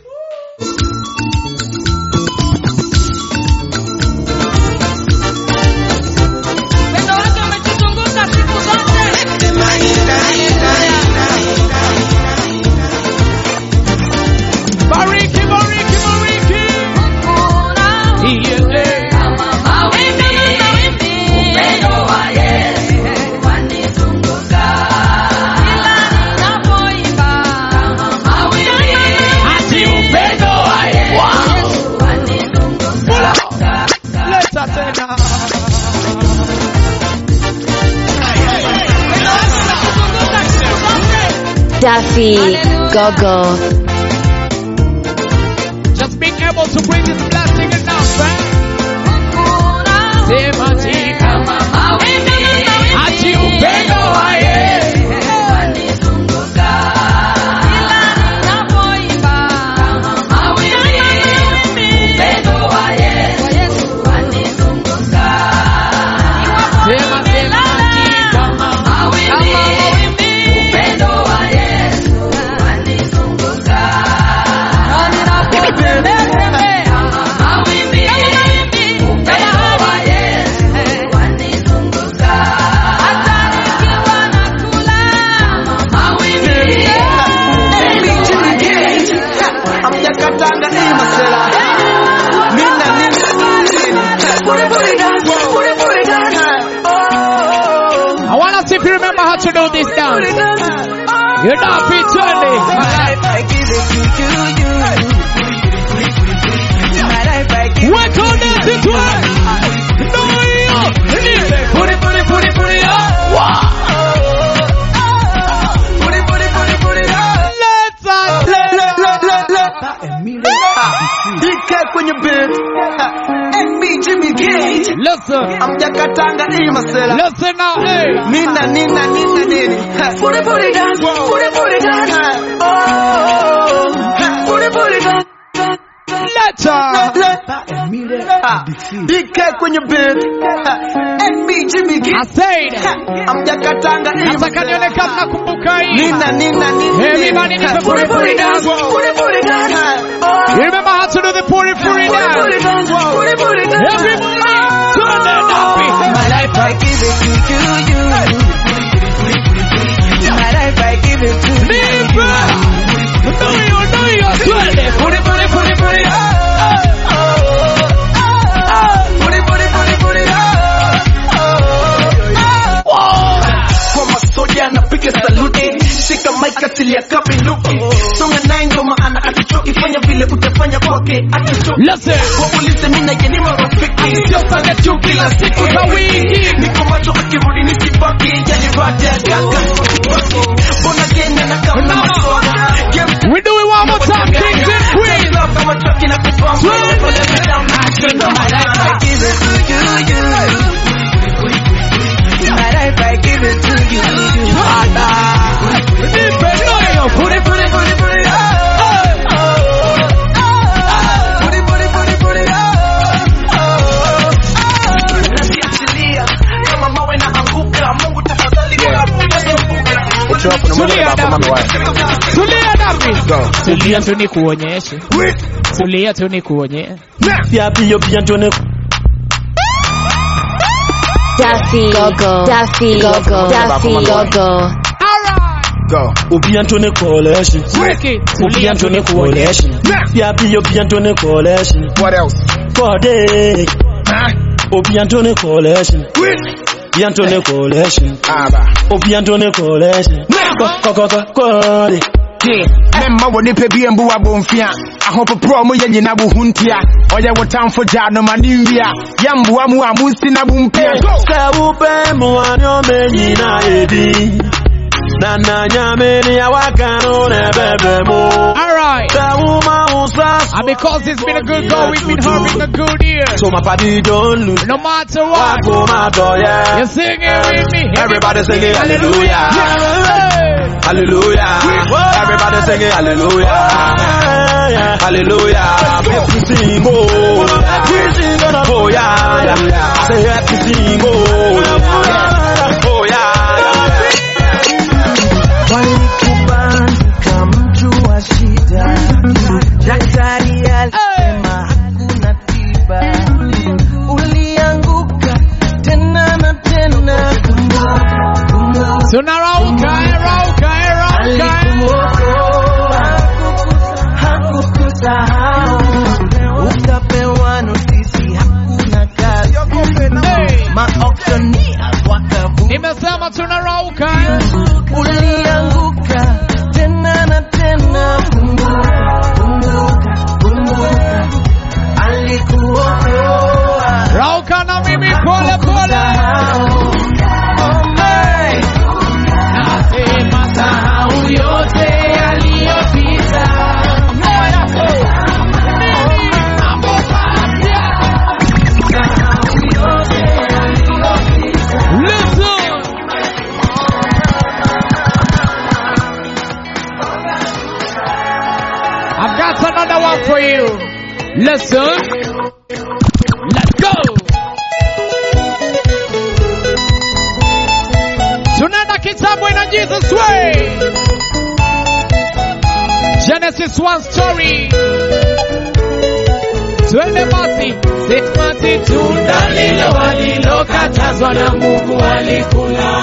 Bariki, bariki, bariki. Ati upendo wa Yesu. Leta tena. Daffy, Gogo. Just being able to bring this blessing enough, eh? Sema tika mama ati upendo wa Yesu. Sema sema tika mama I wanna see if you remember how to do this dance. You're not fit turning. My life I give it to you. My life I give it to you. Dance it well. No, you. Put it, put it, put it, put it up. Wow. Put it, put it, put it, put it up. Let's let, let, let, let, let. Big cat when you big. And me, Jimmy Gage. Listen. amjakatanga imasela. Listen now, hey. Nina nina nina nini. Puri puri dance, puri puri dance. Oh, puri puri dance. Letter. D K kwenye beat. N B Jimmy G. I said. Amjakatanga nataka nione kama nakumbuka hii. Nina nina nina. Everybody needs a puri puri dance. Puri puri dance. You remember how to do the puri puri dance? Puri dance. Puri puri dance. Everybody turn it up. My life I give it to you. My life I give it to you. Neighbor. No you no you. Puri puri puri puri. Napiga saluti, shika mic asilia kabinuki. Songa naye ndo maana atuchoki, fanya vile utafanya kwake atuchoki. Waulize mimi na yeye ni marafiki, sio sana tu kila siku za wiki. Niko macho akirudi nisibaki, yani baada ya kaka. Bona Kenya na kama maswala. We do it one more time, kings and queens. Kama truck na kupamba. My life I give it to you. My life I give it to you. Put it, put it, put it, put it. Put it, put it, put it, put it. Nasiachilia kama mawe na anguka. Mungu tafadhali kwa Tulia Davi. Tulia tu nikuonyeshe. Tulia tu nikuonyeshe. Pia pia pia tu ni Duffy Gogo, Duffy Gogo, Duffy Gogo. Go. Ubianto ne coalition. Ubianto ne coalition. Yeah, be Ubianto ne coalition. What else? For day. Ubianto ne coalition. Ubianto ne coalition. Ubianto ne coalition. Go go go go. Memma woni pe bi embu abonfia ahopo pro mo yenye na buhuntia oya wotamfo jano maniwia yambu amu amusi na bumpia se upe mo anyo menyi na edi na na nyame ni awakano ne bebe mo. All right. And because it's been a good go, we've been having a good year. So my party don't lose. No matter what, yeah. You're singing with me. Everybody singing hallelujah. Hallelujah. Everybody singing hallelujah. Hallelujah. Happy sing oh. Oh yeah. I say happy sing oh. Oh yeah. Walikubandika mtu wa shida, daktari alisema hakuna tiba. Ulianguka tena na tena, tunarauka, rauka, rauka. Hakukusahau, ukapewa notisi, hakuna kazi. Maauctioneer wakavu. Nimesema tunarauka. Ulianguka tena na tena, kumbuka, kumbuka, kumbuka, alikuokoa. Rauka na mimi pole pole. Oh my, nasema sahau yote yaliyopita. I've got another one for you. Listen. Let's go. Tunaenda kitabu ina Jesus way. Genesis one story. Twende basi. Sema tunda lile walilokatazwa na Mungu walikula.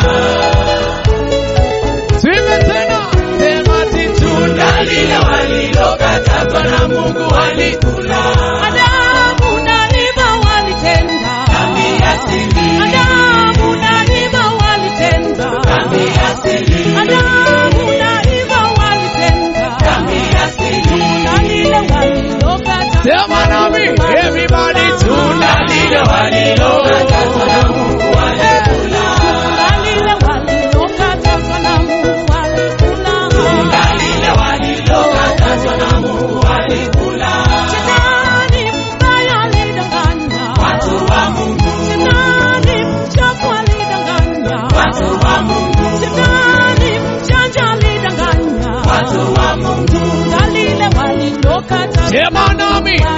Twende tena. Tunda lile walilokatazwa na Mungu walikula. Adamu na Eva walitenda dhambi asili. Adamu na Eva walitenda dhambi asili. Adamu na Eva walitenda dhambi asili. Tunda lile walilokatazwa. Sema nami, everybody, tunda lile walilokatazwa na Mungu walikula. Tunda lile walilokatazwa na Mungu walikula. Tunda lile walilokatazwa na Mungu walikula. Shetani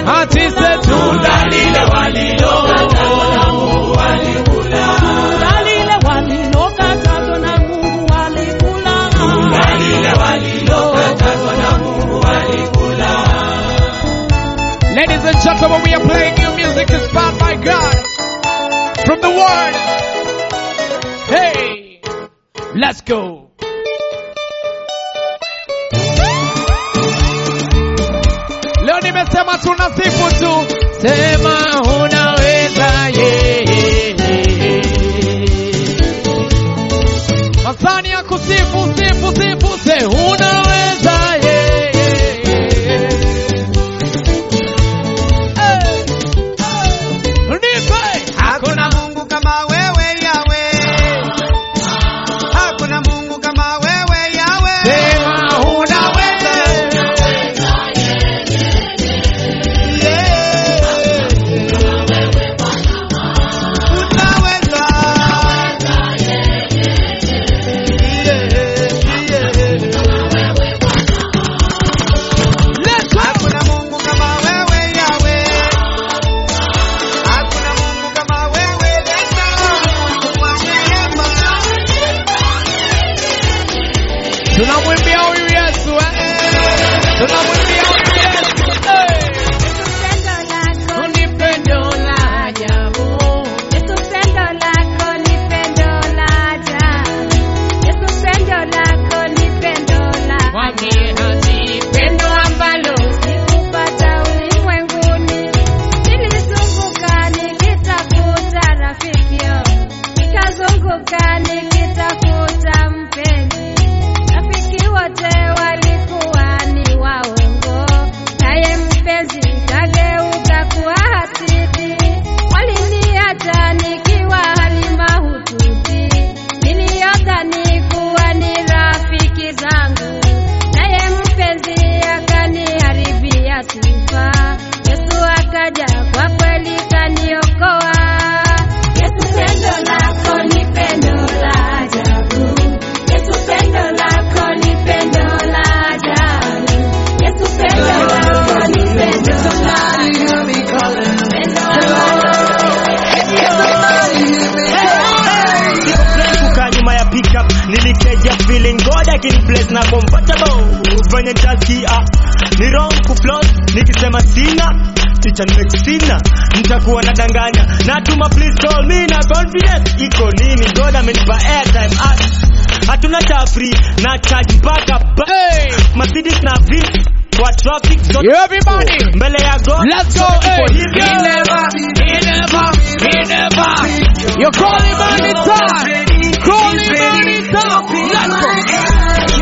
Ati se tunda lile walilokatazwa na Mungu walikula. Tunda lile walilokatazwa na Mungu walikula. Tunda lile walilokatazwa na Mungu walikula. Ladies and gentlemen, we are playing new music inspired by God from the Word. Hey, let's go. Leo nimesema tunasifu tu, sema unaweza yeye. Masani ya kusifu, sifu, sifu, se unaweza yeye. Nipe, hakuna Mungu kama wewe Yawe. Hakuna Mungu kama wewe Yawe. Sema unaweza. Tunamwimbia huyu Yesu eh. Tunamwimbia huyu Yesu eh. Ni pendo la ajabu. Yesu pendo lako ni pendo la ajabu. Yesu pendo lako ni pendo la Wamehati pendo ambalo sikupata ulimwenguni. Nilizunguka nikitafuta rafiki, nikazunguka nikitafuta mpenzi. Rafiki wote walikuwa ni waongo, naye mpenzi kageuka kuwa hasidi. Waliniacha nikiwa hali mahututi, niliyodhani kuwa ni rafiki zangu, naye mpenzi akaniharibia sifa. Yesu akaja kwa kweli kaniokoa. Yesu pendo lako ni pendo la ajabu. Yesu pendo lako ni pendo la ajabu. Yesu pendo lako ni pendo la ajabu. Kukaa nyuma ya pickup nilikeja feeling God I can bless na comfortable. Ufanye taskia ni wrong kufloat nikisema sina teacher next sina nitakuwa nadanganya. Natuma please call me na confidence iko nini. God amenipa airtime at hatuna cha free na charge mpaka hey. Mercedes na Vitz kwa traffic so everybody mbele ya God. Let's go. Hey. He never, he never, he never. You call him anytime. Call him anytime. Let's go.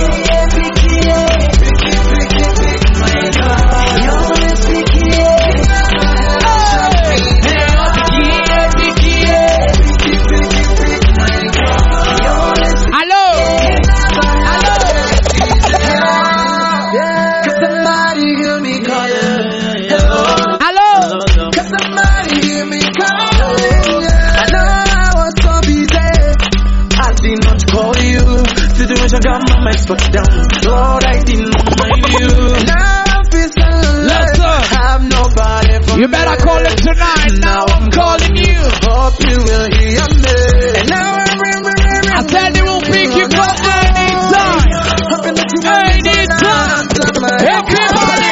I got my mind put down. Lord, I didn't mind you. Now I feel so lost. Have nobody for you better call him tonight. Now I'm calling you. Hope you will hear me. And now I remember. I said he will pick you up anytime. Anytime. Everybody.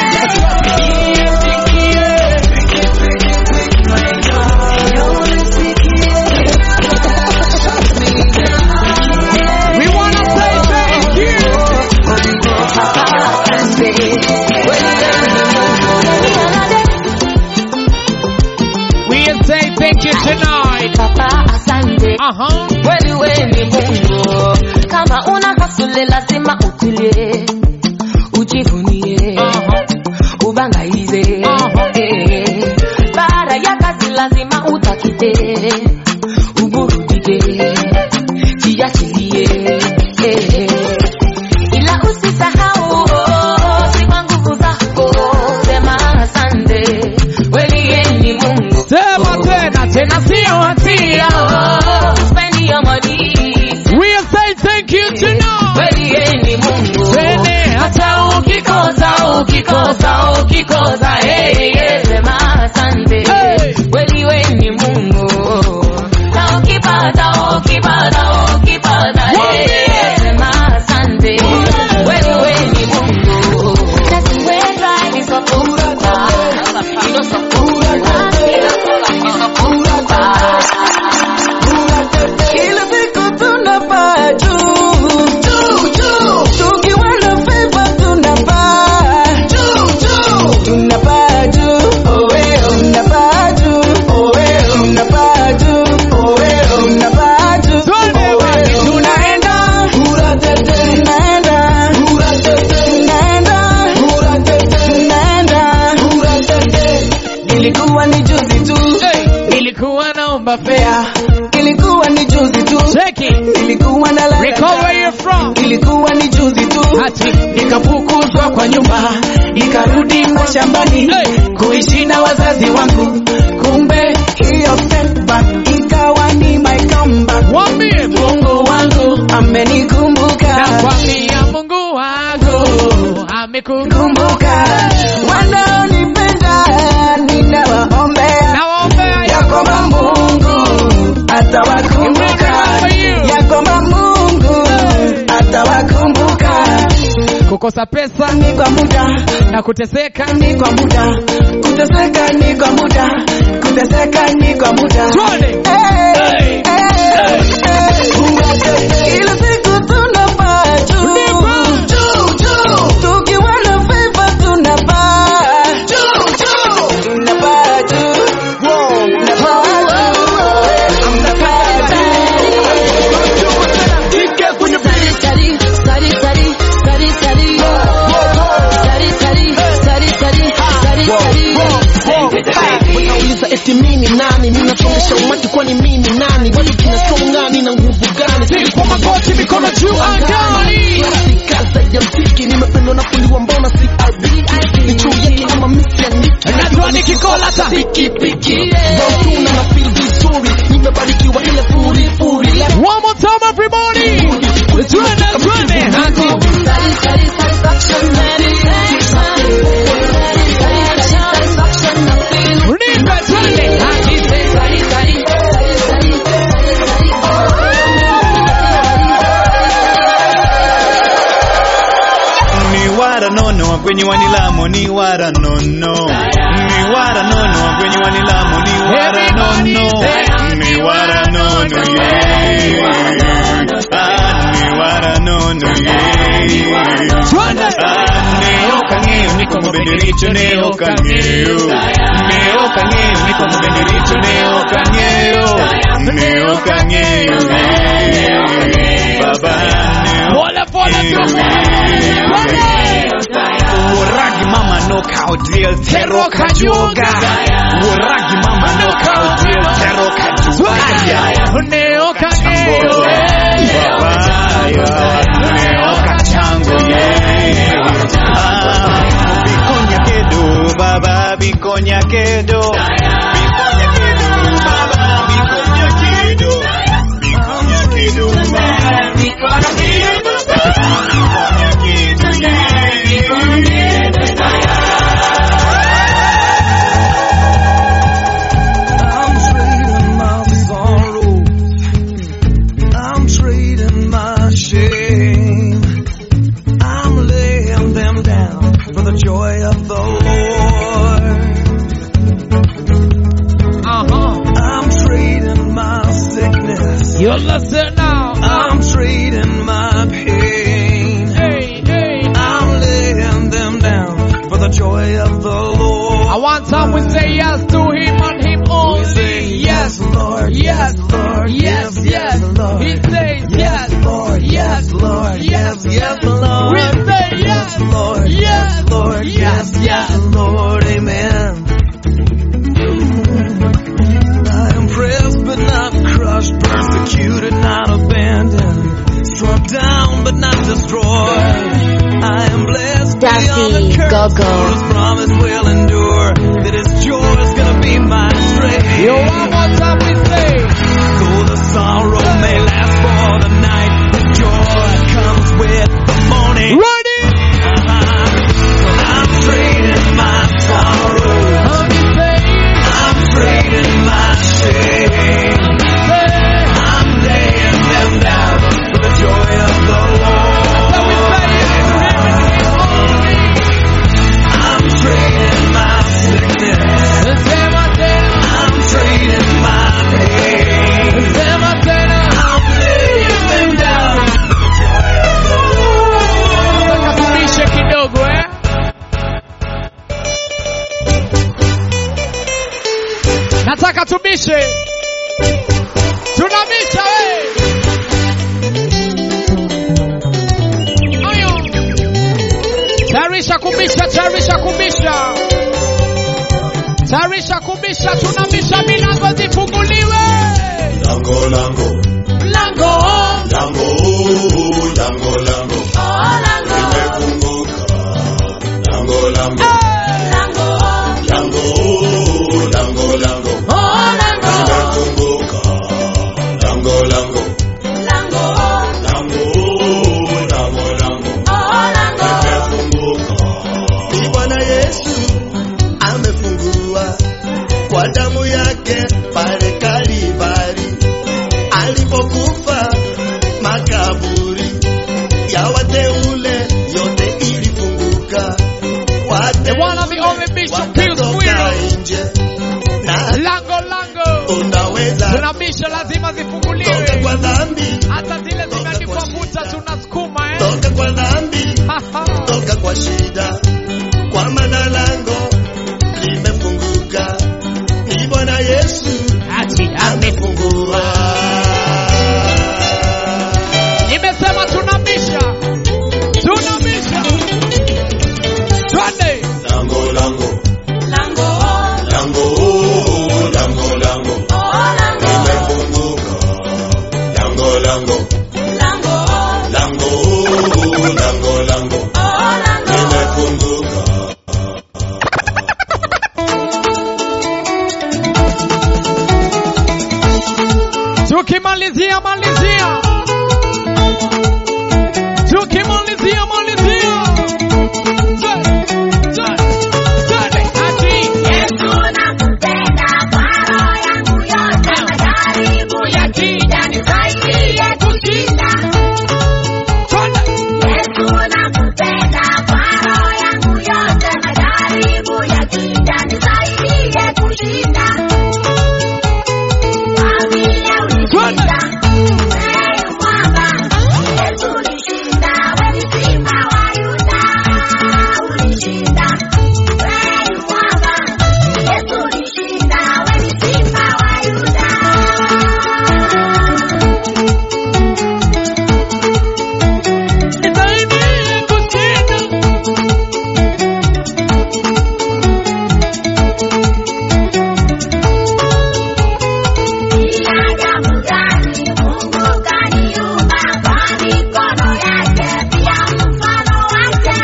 Thank you tonight. Papa asante. Uh-huh. Wewe wewe ni Mungu. Kama una kasule lazima utulie. Ujivunie. Uh-huh. Ubangaize. Uh-huh. Eh. Baada ya kazi lazima utakite. Uburudike. Jiachilie. Eh. Ila usisahau si kwa nguvu zako. Sema asante. Wewe ni Mungu. Sema tena tena sio hatia. Spend your money. We are saying thank you tonight. Wewe ni Mungu. Sene hata ukikosa ukikosa ukikosa hey hey sema tunapaa juu, juu, juu. Tukiwa na favor tunapaa juu, juu. Tunapaa juu, oh eh, tunapaa juu, oh eh, tunapaa juu, oh eh, tunapaa juu. Tunaenda, tunaenda, ilikuwa ni juzi tu, hey. Ilikuwa naomba fea, ilikuwa ni juzi tu, ilikuwa na la, recall where you're from, ilikuwa ni juzi tu, hati nikafukuzwa kwa nyumba, nikarudi mashambani, hey. Kuishi na wazazi wangu, kumbe hiyo setback ikawa ni my comeback. Wambie Mungu wangu amenikumbuka, nakwambia Mungu wangu amekukumbuka. Wanaonipenda ninawaombea, nawaombea ya kwamba Mungu atawakumbuka, ya kwamba Mungu atawakumbuka. Kukosa pesa ni kwa muda, na kuteseka ni kwa muda, kuteseka ni kwa muda, kuteseka ni kwa muda. Hey, hey, hey, hey. Ile siku tunapaa juu, juu, juu. Tukiwa na favor tunapaa juu, juu. Tunapaa juu, tunapaa juu, tunapaa juu. Kike kwenye study, study, study, study, study, study, study, study, study, study, study. Unauliza eti mimi nani, ninasomesha umati kwani mimi nani, bado tunasonga nina nguvu gani, si kwa magoti mikono juu angani, kaza ya mziki nimependwa na kuliwa mbona si adiki, ni juu yake ama misianiki, najua nikikola ta piki piki, tuna na feel vizuri, nimebarikiwa ile furi furi. One more time everybody, twende twende hati Study, study, satisfaction, meditation. Study, study, satisfaction, nothing. Nipe twende hati Study, study, study, study, study, study. Ni wara nono kwenye wanilamo, ni wara nono, ni wara nono kwenye wanilamo, ni wara nono, ni wara nono, ah, ni wara nono, ah, neo kangeo niko mbendericho, neo kangeo, neo kangeo niko mbendericho, neo kangeo, neo kangeo, baba neo, pole pole Uragi mama knockout deal Tero kajuga, uragi mama knockout deal Tero kajuga, neo kangeo babaya, neo kachango ah, bikonya kedo baba, bikonya kedo, bikonya kedo baba, bikonya kedo, bikonya kedo baba, bikonya kedo baba, you listen now. I'm trading my pain. Hey, hey. I'm laying them down for the joy of the Lord. I want time we say yes to him and him only. We say yes, Lord, yes, Lord, yes, yes, yes, Lord. He says yes, Lord, yes, Lord, yes, yes, Lord. We say yes, Lord, yes, Lord, yes, yes, Lord, amen. I am pressed but not crushed, persecuted, not abandoned, struck down but not destroyed. I am blessed beyond the curse, for His promise will endure, that His joy is gonna be my strength. Yo, one more time we say, though the sorrow may last for the night, the joy comes with the morning. Ready? Uh-huh. So I'm trading my sorrow, I'm trading my shame, I'm laying them down for the joy of the Lord. I'm trading my sickness, I'm trading tunamishe. Tunamisha eh. Ayo. Tarisha kubisha, tarisha kubisha. Tarisha kubisha, tunamisha milango zifunguliwe. Lango lango. Lango. Lango, lango lango. Oh lango. Limefunguka. Lango lango. Lango. Lango, lango lango. Oh lango. Limefunguka. Lango lango. Lango. Lango, lango lango. Oh lango. Limefunguka. Ni Bwana Yesu amefungua kwa damu yake pale Kalvari, alipokufa makaburi ya wateule yote ilifunguka. The one of the only bishop kills nje na lango lango unaweza tunabisha, lazima zifunguliwe. toka kwa dhambi, hata zile zimeandikwa futa tunasukuma eh. toka kwa dhambi, toka kwa shida, kwa maana lango limefunguka. Ni Bwana Yesu ati amefungua. Nimesema tunabisha, tunabisha. Twende. Lango lango. Lango. Lango, lango lango. Oh lango. Limefunguka. Lango lango. Lango. Lango, lango lango. Oh lango. Limefunguka. Tukimalizia malizia. Tukimalizia malizia. Yesu nakupenda kwa roho yangu yote, majaribu yakija nisaidie kushinda. Yesu nakupenda kwa roho yangu yote, majaribu yakija nisaidie kushinda. Kwa vile ulishinda, wewe mwamba, Yesu ulishinda, wewe ni simba wa Yuda. Ulishinda, wewe mwamba, Yesu ulishinda, wewe ni simba wa Yuda. Nisaidie kushinda. Ni ajabu gani Mungu kaniumba kwa mikono yake, pia mfano wake.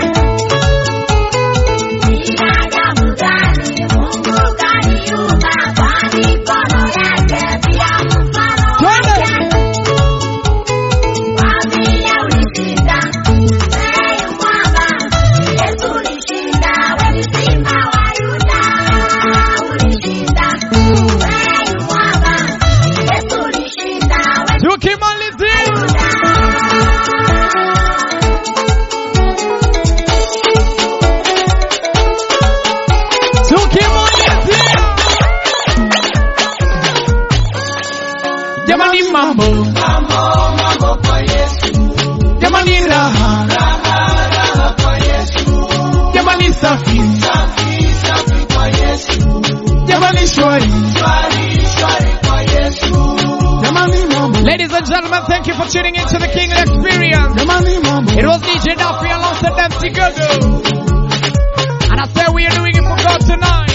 Ni ajabu gani Mungu kaniumba kwa mikono yake, pia mfano wake. Kwa vile ulishinda, wewe mwamba, Yesu ulishinda, wewe ni simba wa Yuda. Ulishinda, wewe mwamba, Yesu ulishinda, wewe ni Tukimalizia. Tukimalizia. Jamani mambo. Mambo, mambo kwa Yesu. Jamani raha. Raha, raha kwa Yesu. Jamani safi. Safi, safi kwa Yesu. Jamani shwari. Shwari, shwari kwa Yesu. Jamani mambo. Ladies and gentlemen, thank you for tuning into the King Experience. Jamani mambo. It was D J Duffy alongside M C Gogo. And I said we are doing it for God tonight.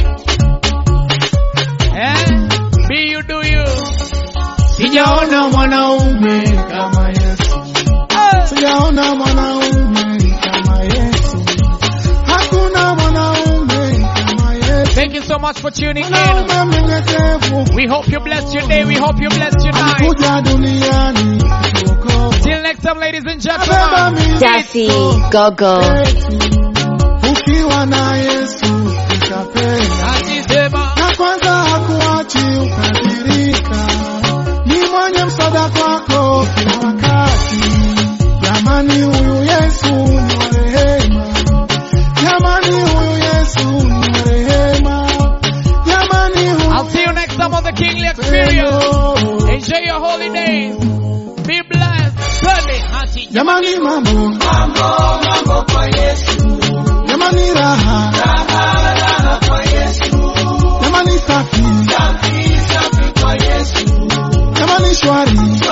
Eh? Be you do you. Sijaona mwanaume kama Yesu. Sijaona mwanaume kama Yesu. Hakuna mwanaume kama Yesu. Thank you so much for tuning in. Mwanaume mnyenyekevu. We hope you blessed your day. We hope you blessed your night. Kuja duniani kuokoa. Till next time, ladies and gentlemen. Daffy Gogo. Ukiwa na Yesu utapenda. Akisema Na kwanza hakuachi ukadhirika. Ni mwenye msaada kwako kila wakati. Jamani huyu Yesu ni wa rehema. Jamani huyu Yesu ni wa rehema. Jamani huyu. I'll see you next time on the Kingly Experience. Enjoy your holidays. Be blessed. Sunday. Jamani mambo. Mambo, mambo kwa Yesu. Jamani raha. Raha, raha kwa Yesu. Jamani safi. Safi, safi shwari